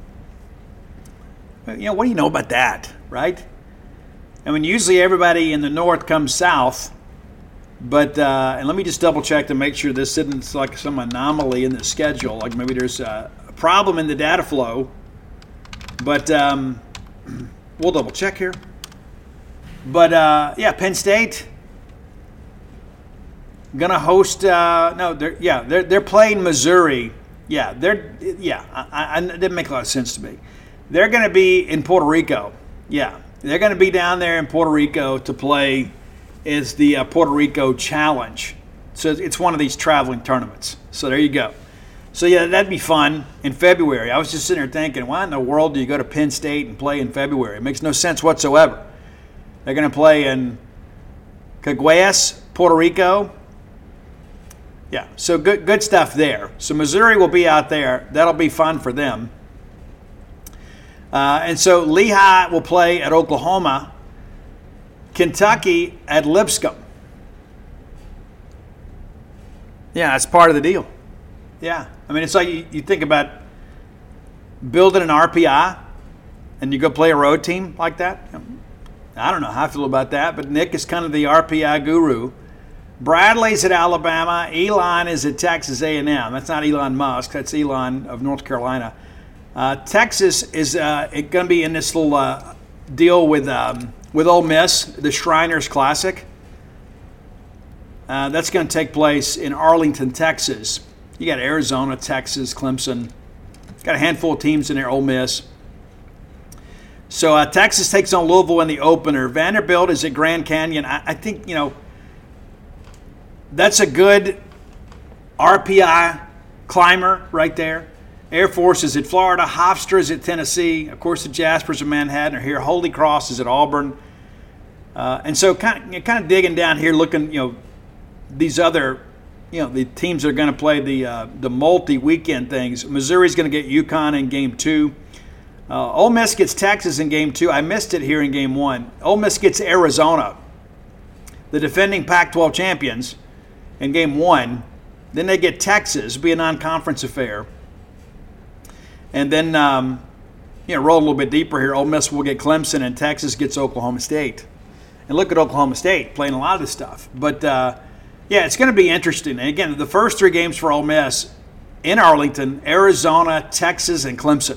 You know, what do you know about that, right? I mean, usually everybody in the north comes south, but, uh, and let me just double check to make sure this isn't like some anomaly in the schedule, like maybe there's a problem in the data flow, but um, we'll double check here. But, uh, yeah, Penn State going to host, uh, no, they're, yeah, they're, they're playing Missouri. Yeah, they're, yeah, I, I, it didn't make a lot of sense to me. They're going to be in Puerto Rico. Yeah, they're going to be down there in Puerto Rico to play is the uh, Puerto Rico Challenge. So it's one of these traveling tournaments. So there you go. So, yeah, that'd be fun in February. I was just sitting there thinking, why in the world do you go to Penn State and play in February? It makes no sense whatsoever. They're going to play in Caguas, Puerto Rico. Yeah, so good good stuff there. So Missouri will be out there. That'll be fun for them. Uh, and so Lehigh will play at Oklahoma. Kentucky at Lipscomb. Yeah, that's part of the deal. Yeah. I mean, it's like you, you think about building an R P I and you go play a road team like that. I don't know how I feel about that, but Nick is kind of the R P I guru. Bradley's at Alabama. Elon is at Texas A and M. That's not Elon Musk. That's Elon of North Carolina. Uh, Texas is uh, going to be in this little uh, deal with um, with Ole Miss, the Shriners Classic. Uh, that's going to take place in Arlington, Texas. You got Arizona, Texas, Clemson. Got a handful of teams in there, Ole Miss. So uh, Texas takes on Louisville in the opener. Vanderbilt is at Grand Canyon. I, I think, you know, that's a good R P I climber right there. Air Force is at Florida. Hofstra is at Tennessee. Of course, the Jaspers of Manhattan are here. Holy Cross is at Auburn. Uh, and so kind of, you know, kind of digging down here, looking, you know, these other, you know, the teams that are going to play the uh, the multi-weekend things. Missouri's going to get UConn in game two. Uh, Ole Miss gets Texas in game two. I missed it here in game one. Ole Miss gets Arizona, the defending Pac twelve champions, in game one. Then they get Texas. It'll be a non-conference affair. And then, um, you know, roll a little bit deeper here. Ole Miss will get Clemson, and Texas gets Oklahoma State. And look at Oklahoma State playing a lot of this stuff. But, uh, yeah, it's going to be interesting. And, again, the first three games for Ole Miss in Arlington, Arizona, Texas, and Clemson.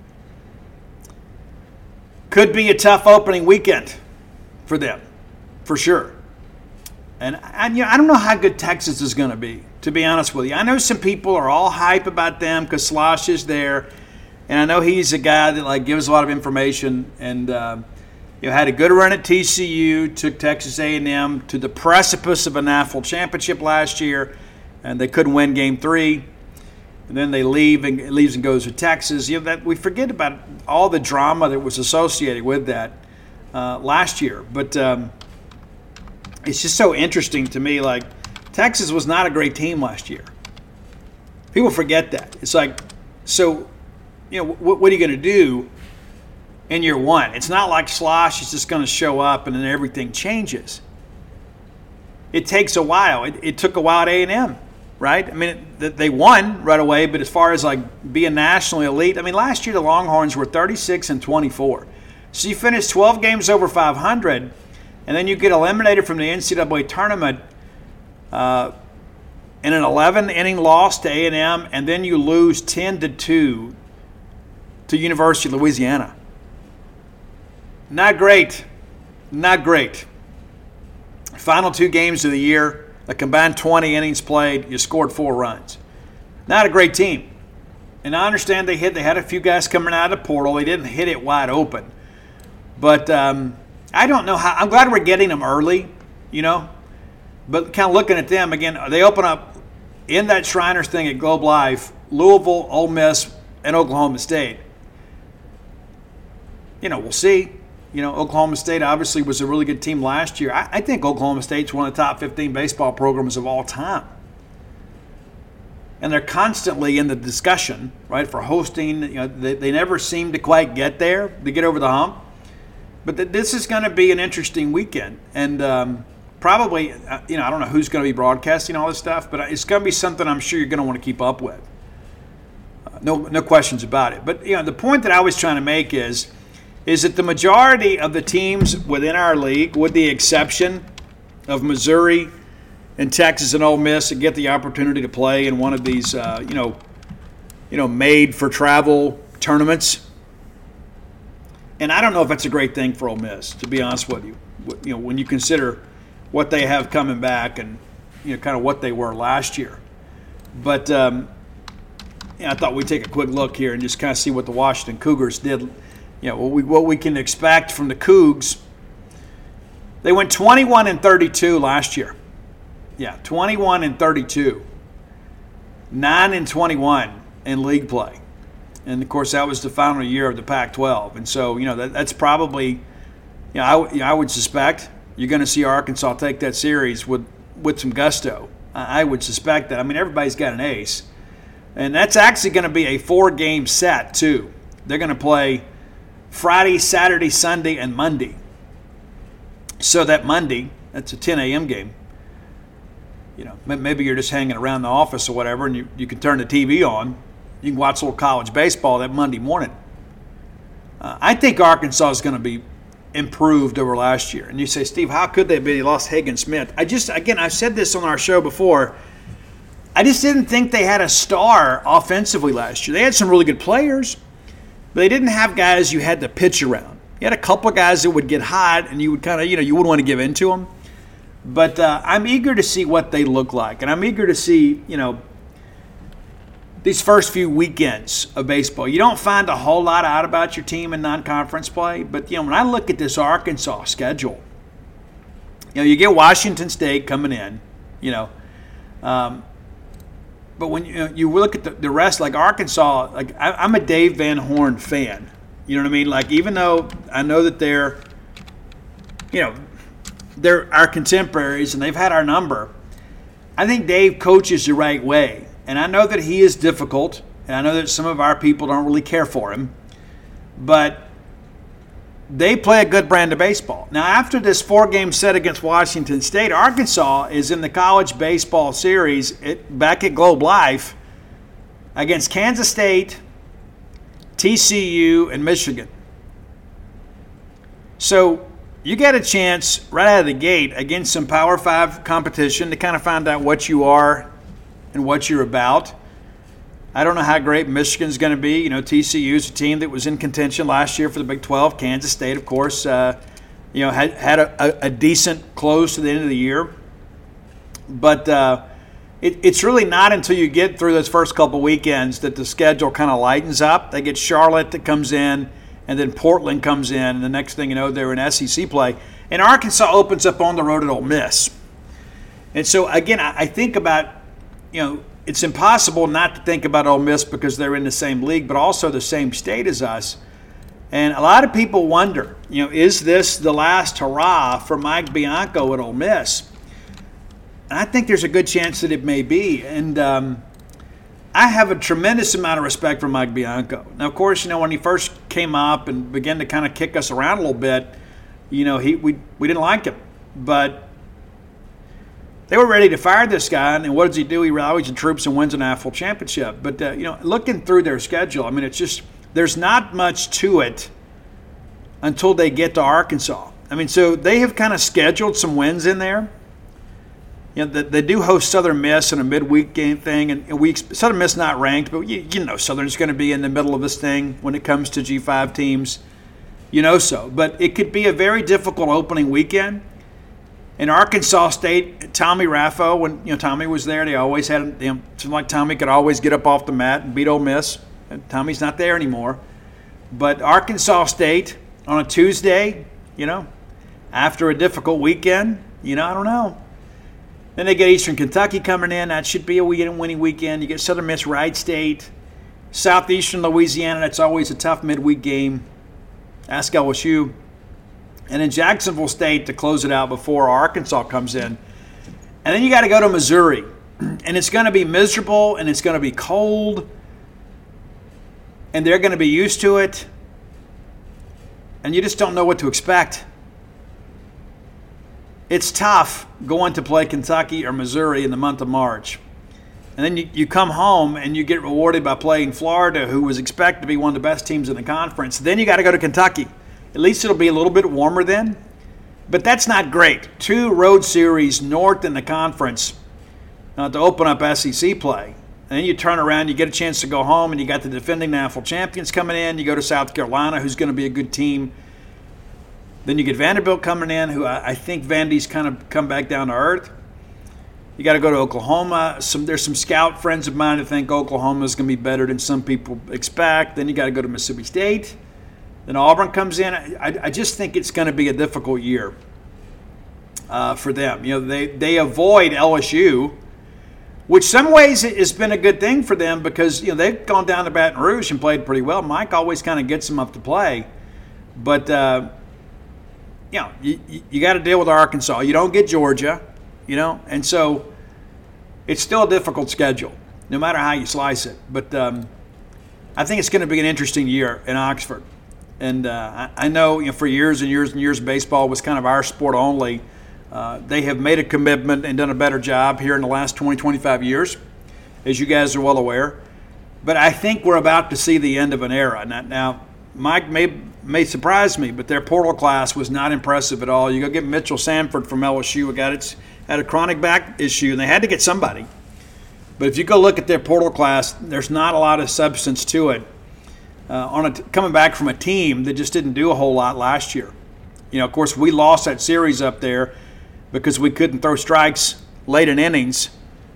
Could be a tough opening weekend for them, for sure. And, and you know, I don't know how good Texas is going to be, to be honest with you. I know some people are all hype about them because Slosh is there. And I know he's a guy that, like, gives a lot of information and, uh, you know, had a good run at T C U, took Texas A and M to the precipice of a national championship last year, and they couldn't win game three. And then they leave and leaves and goes to Texas. You know, that we forget about all the drama that was associated with that uh, last year. But um, it's just so interesting to me. Like, Texas was not a great team last year. People forget that. It's like, so, you know, what, what are you going to do in year one? It's not like Slosh is just going to show up and then everything changes. It takes a while. It, it took a while at A and M. Right? I mean, they won right away, but as far as like being nationally elite, I mean, last year the Longhorns were thirty-six and twenty-four. So you finished twelve games over five hundred, and then you get eliminated from the N C double A tournament uh, in an eleven-inning loss to A and M, and then you lose ten to two to University of Louisiana. Not great. Not great. Final two games of the year. A combined twenty innings played, you scored four runs. Not a great team. And I understand they hit. They had a few guys coming out of the portal. They didn't hit it wide open. But um, I don't know how. I'm glad we're getting them early, you know. But kind of looking at them again, they open up in that Shriners thing at Globe Life, Louisville, Ole Miss, and Oklahoma State. You know, we'll see. You know, Oklahoma State obviously was a really good team last year. I, I think Oklahoma State's one of the top fifteen baseball programs of all time. And they're constantly in the discussion, right, for hosting. You know, they, they never seem to quite get there, to get over the hump. But th- this is going to be an interesting weekend. And um, probably, uh, you know, I don't know who's going to be broadcasting all this stuff, but it's going to be something I'm sure you're going to want to keep up with. Uh, no, no questions about it. But, you know, the point that I was trying to make is, is that the majority of the teams within our league, with the exception of Missouri and Texas and Ole Miss, that get the opportunity to play in one of these, uh, you know, you know, made-for-travel tournaments. And I don't know if that's a great thing for Ole Miss, to be honest with you. You know, when you consider what they have coming back and, you know, kind of what they were last year. But um, you know, I thought we'd take a quick look here and just kind of see what the Washington Cougars did. You know, what we, what we can expect from the Cougs. They went twenty-one and thirty-two last year. Yeah, twenty-one and thirty-two. nine and twenty-one in league play. And, of course, that was the final year of the Pac twelve. And so, you know, that, that's probably, you know, I, you know, I would suspect you're going to see Arkansas take that series with, with some gusto. I, I would suspect that. I mean, everybody's got an ace. And that's actually going to be a four-game set, too. They're going to play Friday, Saturday, Sunday, and Monday. So that Monday, that's a ten a.m. game. You know, maybe you're just hanging around the office or whatever, and you, you can turn the T V on. You can watch a little college baseball that Monday morning. Uh, I think Arkansas is going to be improved over last year. And you say, Steve, how could they be? They lost Hagen Smith. I just, again, I've said this on our show before. I just didn't think they had a star offensively last year. They had some really good players, but they didn't have guys you had to pitch around. You had a couple of guys that would get hot, and you would kind of, you know, you wouldn't want to give in to them. But uh, I'm eager to see what they look like, and I'm eager to see, you know, these first few weekends of baseball. You don't find a whole lot out about your team in non-conference play, but, you know, when I look at this Arkansas schedule, you know, you get Washington State coming in, you know, um, but when you, you, know, you look at the, the rest, like Arkansas, like I, I'm a Dave Van Horn fan. You know what I mean? Like, even though I know that they're, you know, they're our contemporaries and they've had our number, I think Dave coaches the right way. And I know that he is difficult, and I know that some of our people don't really care for him, but they play a good brand of baseball. Now, after this four-game set against Washington State, Arkansas is in the college baseball series at, back at Globe Life against Kansas State, T C U, and Michigan. So you get a chance right out of the gate against some Power Five competition to kind of find out what you are and what you're about. I don't know how great Michigan's going to be. You know, T C U is a team that was in contention last year for the Big twelve. Kansas State, of course, uh, you know, had, had a, a decent close to the end of the year. But uh, it, it's really not until you get through those first couple weekends that the schedule kind of lightens up. They get Charlotte that comes in, and then Portland comes in, and the next thing you know, they're in S E C play. And Arkansas opens up on the road at Ole Miss. And so, again, I, I think about, you know, it's impossible not to think about Ole Miss because they're in the same league, but also the same state as us. And a lot of people wonder, you know, is this the last hurrah for Mike Bianco at Ole Miss? And I think there's a good chance that it may be. And um, I have a tremendous amount of respect for Mike Bianco. Now, of course, you know, when he first came up and began to kind of kick us around a little bit, you know, he we we didn't like him. But they were ready to fire this guy, and what does he do? He rallies the troops and wins an N F L championship. But, uh, you know, looking through their schedule, I mean, it's just there's not much to it until they get to Arkansas. I mean, so they have kind of scheduled some wins in there. You know, they, they do host Southern Miss in a midweek game thing, and we Southern Miss not ranked, but you, you know Southern's going to be in the middle of this thing when it comes to G five teams. You know so. But it could be a very difficult opening weekend. In Arkansas State, Tommy Raffo, when you know Tommy was there, they always had, you know, seemed like Tommy could always get up off the mat and beat Ole Miss. Tommy's not there anymore. But Arkansas State on a Tuesday, you know, after a difficult weekend, you know, I don't know. Then they get Eastern Kentucky coming in. That should be a winning weekend. You get Southern Miss, Wright State, Southeastern Louisiana. That's always a tough midweek game. Ask L S U. And then Jacksonville State to close it out before Arkansas comes in. And then you got to go to Missouri. And it's going to be miserable, and it's going to be cold. And they're going to be used to it. And you just don't know what to expect. It's tough going to play Kentucky or Missouri in the month of March. And then you, you come home and you get rewarded by playing Florida, who was expected to be one of the best teams in the conference. Then you got to go to Kentucky. At least it'll be a little bit warmer then. But that's not great. Two road series north in the conference uh, to open up S E C play. And then you turn around, you get a chance to go home, and you got the defending national champions coming in. You go to South Carolina, who's going to be a good team. Then you get Vanderbilt coming in, who I, I think Vandy's kind of come back down to earth. You got to go to Oklahoma. Some There's some scout friends of mine who think Oklahoma is going to be better than some people expect. Then you got to go to Mississippi State. Then Auburn comes in. I, I just think it's going to be a difficult year uh, for them. You know, they, they avoid L S U, which some ways has been a good thing for them because, you know, they've gone down to Baton Rouge and played pretty well. Mike always kind of gets them up to play. But, uh, you know, you, you got to deal with Arkansas. You don't get Georgia, you know, and so it's still a difficult schedule, no matter how you slice it. But um, I think it's going to be an interesting year in Oxford. And uh, I, I know, you know, for years and years and years, baseball was kind of our sport only. Uh, they have made a commitment and done a better job here in the last twenty, twenty-five years, as you guys are well aware. But I think we're about to see the end of an era. Now, now Mike may may surprise me, but their portal class was not impressive at all. You go get Mitchell Sanford from L S U, a guy that's had a chronic back issue, and they had to get somebody. But if you go look at their portal class, there's not a lot of substance to it. Uh, on a t- coming back from a team that just didn't do a whole lot last year. You know, of course, we lost that series up there because we couldn't throw strikes late in innings.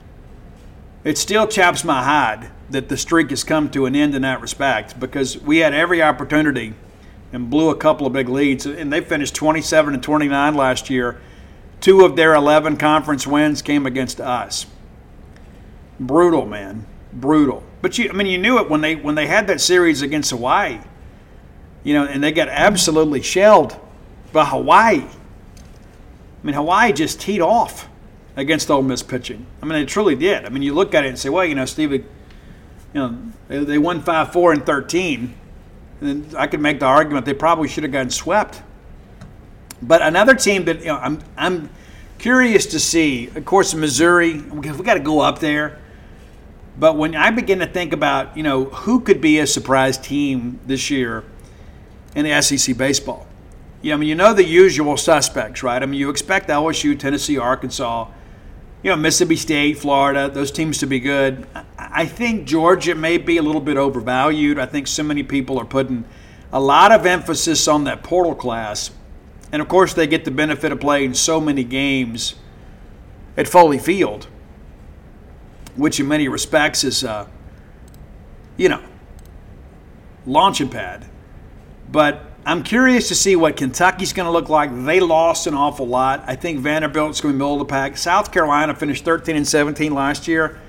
It still chaps my hide that the streak has come to an end in that respect because we had every opportunity and blew a couple of big leads. And they finished twenty-seven and twenty-nine last year. Two of their eleven conference wins came against us. Brutal, man. Brutal. But you, I mean, you knew it when they when they had that series against Hawaii, you know, and they got absolutely shelled by Hawaii. I mean, Hawaii just teed off against Ole Miss pitching. I mean, they truly did. I mean, you look at it and say, well, you know, Steve, you know, they, they won five four and thirteen, and then I could make the argument they probably should have gotten swept. But another team that, you know, I'm I'm curious to see, of course, Missouri. We got to go up there. But when I begin to think about, you know, who could be a surprise team this year in the S E C baseball, you know, I mean, you know the usual suspects, right? I mean, you expect L S U, Tennessee, Arkansas, you know, Mississippi State, Florida, those teams to be good. I think Georgia may be a little bit overvalued. I think so many people are putting a lot of emphasis on that portal class. And, of course, they get the benefit of playing so many games at Foley Field, which in many respects is, uh, you know, launching pad. But I'm curious to see what Kentucky's going to look like. They lost an awful lot. I think Vanderbilt's going to be middle of the pack. South Carolina finished thirteen and seventeen last year.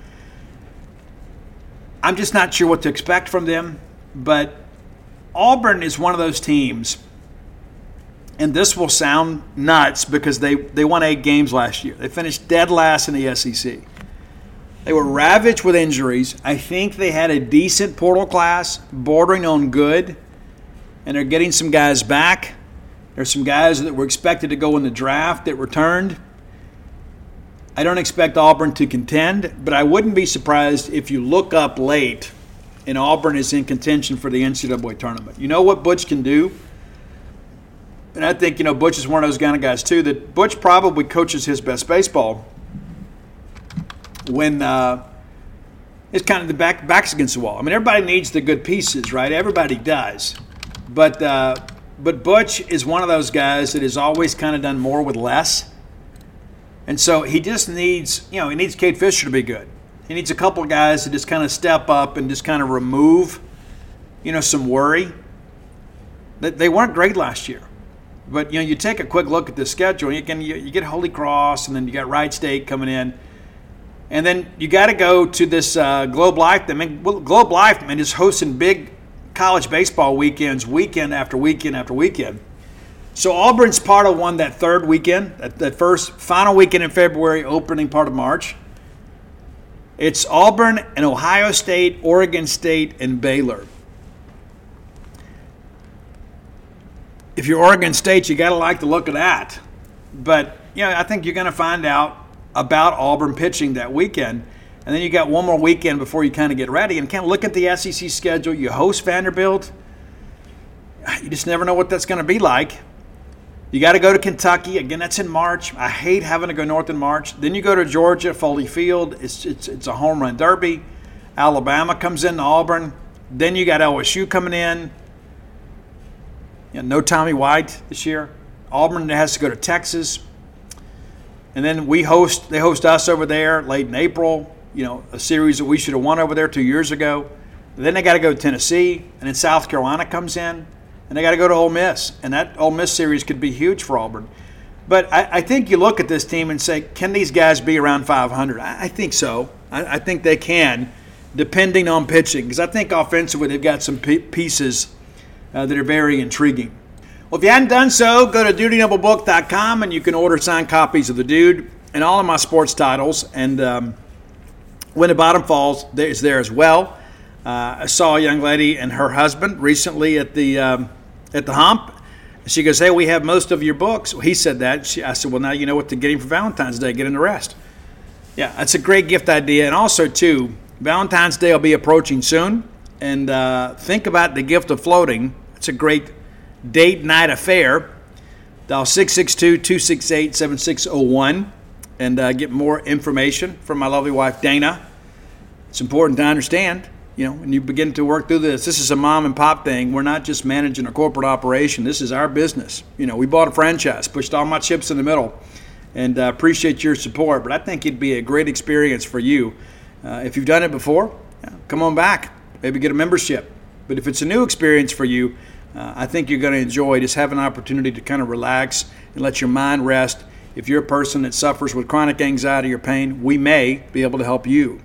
I'm just not sure what to expect from them. But Auburn is one of those teams, and this will sound nuts because they, they won eight games last year. They finished dead last in the S E C. They were ravaged with injuries. I think they had a decent portal class, bordering on good, and they're getting some guys back. There's some guys that were expected to go in the draft that returned. I don't expect Auburn to contend, but I wouldn't be surprised if you look up late and Auburn is in contention for the N C double A tournament. You know what Butch can do? And I think, you know, Butch is one of those kind of guys, too, that Butch probably coaches his best baseball when uh, it's kind of the back backs against the wall. I mean, everybody needs the good pieces, right? Everybody does. But uh, but Butch is one of those guys that has always kind of done more with less. And so he just needs, you know, he needs Cade Fisher to be good. He needs a couple of guys to just kind of step up and just kind of remove you know, some worry. That they weren't great last year. But, you know, you take a quick look at the schedule, and you, can, you, you get Holy Cross, and then you got Wright State coming in. And then you got to go to this uh, Globe Life. I mean, Globe Life, man, is hosting big college baseball weekends, weekend after weekend after weekend. So Auburn's part of one that third weekend, that, that first final weekend in February, opening part of March. It's Auburn and Ohio State, Oregon State, and Baylor. If you're Oregon State, you got to like the look of that. But, you know, I think you're going to find out about Auburn pitching that weekend. And then you got one more weekend before you kind of get ready. And kind of look at the S E C schedule. You host Vanderbilt. You just never know what that's going to be like. You got to go to Kentucky. Again, that's in March. I hate having to go north in March. Then you go to Georgia, Foley Field. It's it's, it's a home run derby. Alabama comes in to Auburn. Then you got L S U coming in. You know, no Tommy White this year. Auburn has to go to Texas. And then we host, they host us over there late in April, you know, a series that we should have won over there two years ago. And then they got to go to Tennessee. And then South Carolina comes in. And they got to go to Ole Miss. And that Ole Miss series could be huge for Auburn. But I, I think you look at this team and say, can these guys be around five hundred? I, I think so. I, I think they can, depending on pitching. Because I think offensively they've got some p- pieces Uh, that are very intriguing. Well, if you hadn't done so, go to dudy noble book dot com and you can order signed copies of The Dude and all of my sports titles. And um, When the Bottom Falls is there as well. Uh, I saw a young lady and her husband recently at the um, at the Hump. She goes, "Hey, we have most of your books." Well, he said that. She, I said, "Well, now you know what to get him for Valentine's Day. Get him the rest." Yeah, that's a great gift idea. And also, too, Valentine's Day will be approaching soon. And uh, think about the gift of floating. It's a great date night affair. Dial six six two, two six eight, seven six zero one and uh, get more information from my lovely wife, Dana. It's important to understand, you know, when you begin to work through this, this is a mom and pop thing. We're not just managing a corporate operation. This is our business. You know, we bought a franchise, pushed all my chips in the middle, and uh, appreciate your support. But I think it'd be a great experience for you. Uh, if you've done it before, yeah, come on back. Maybe get a membership. But if it's a new experience for you, uh, I think you're going to enjoy just having an opportunity to kind of relax and let your mind rest. If you're a person that suffers with chronic anxiety or pain, we may be able to help you.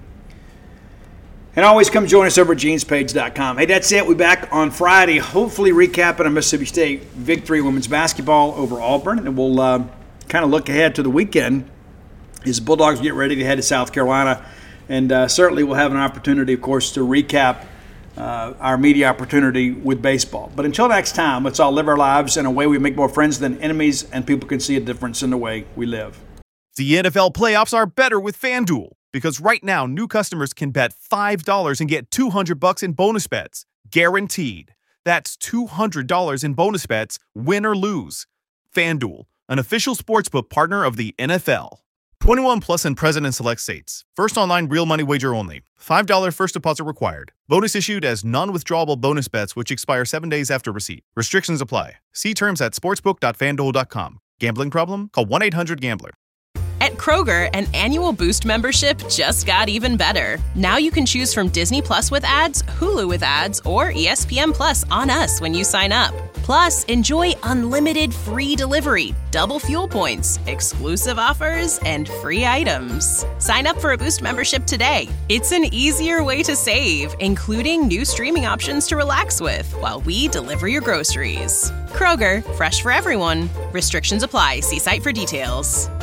And always come join us over at jeans page dot com. Hey, that's it. We'll be back on Friday, hopefully recapping a Mississippi State victory in women's basketball over Auburn. And we'll uh, kind of look ahead to the weekend as the Bulldogs get ready to head to South Carolina. And uh, certainly we'll have an opportunity, of course, to recap uh, our media opportunity with baseball. But until next time, let's all live our lives in a way we make more friends than enemies, and people can see a difference in the way we live. The N F L playoffs are better with FanDuel, because right now new customers can bet five dollars and get two hundred bucks in bonus bets, guaranteed. That's two hundred dollars in bonus bets, win or lose. FanDuel, an official sportsbook partner of the N F L. twenty-one plus and present in select states. First online real money wager only. five dollars first deposit required. Bonus issued as non-withdrawable bonus bets which expire seven days after receipt. Restrictions apply. See terms at sportsbook dot fan duel dot com. Gambling problem? Call one eight hundred gambler. At Kroger, an annual Boost membership just got even better. Now you can choose from Disney Plus with ads, Hulu with ads, or E S P N Plus on us when you sign up. Plus, enjoy unlimited free delivery, double fuel points, exclusive offers, and free items. Sign up for a Boost membership today. It's an easier way to save, including new streaming options to relax with while we deliver your groceries. Kroger, fresh for everyone. Restrictions apply. See site for details.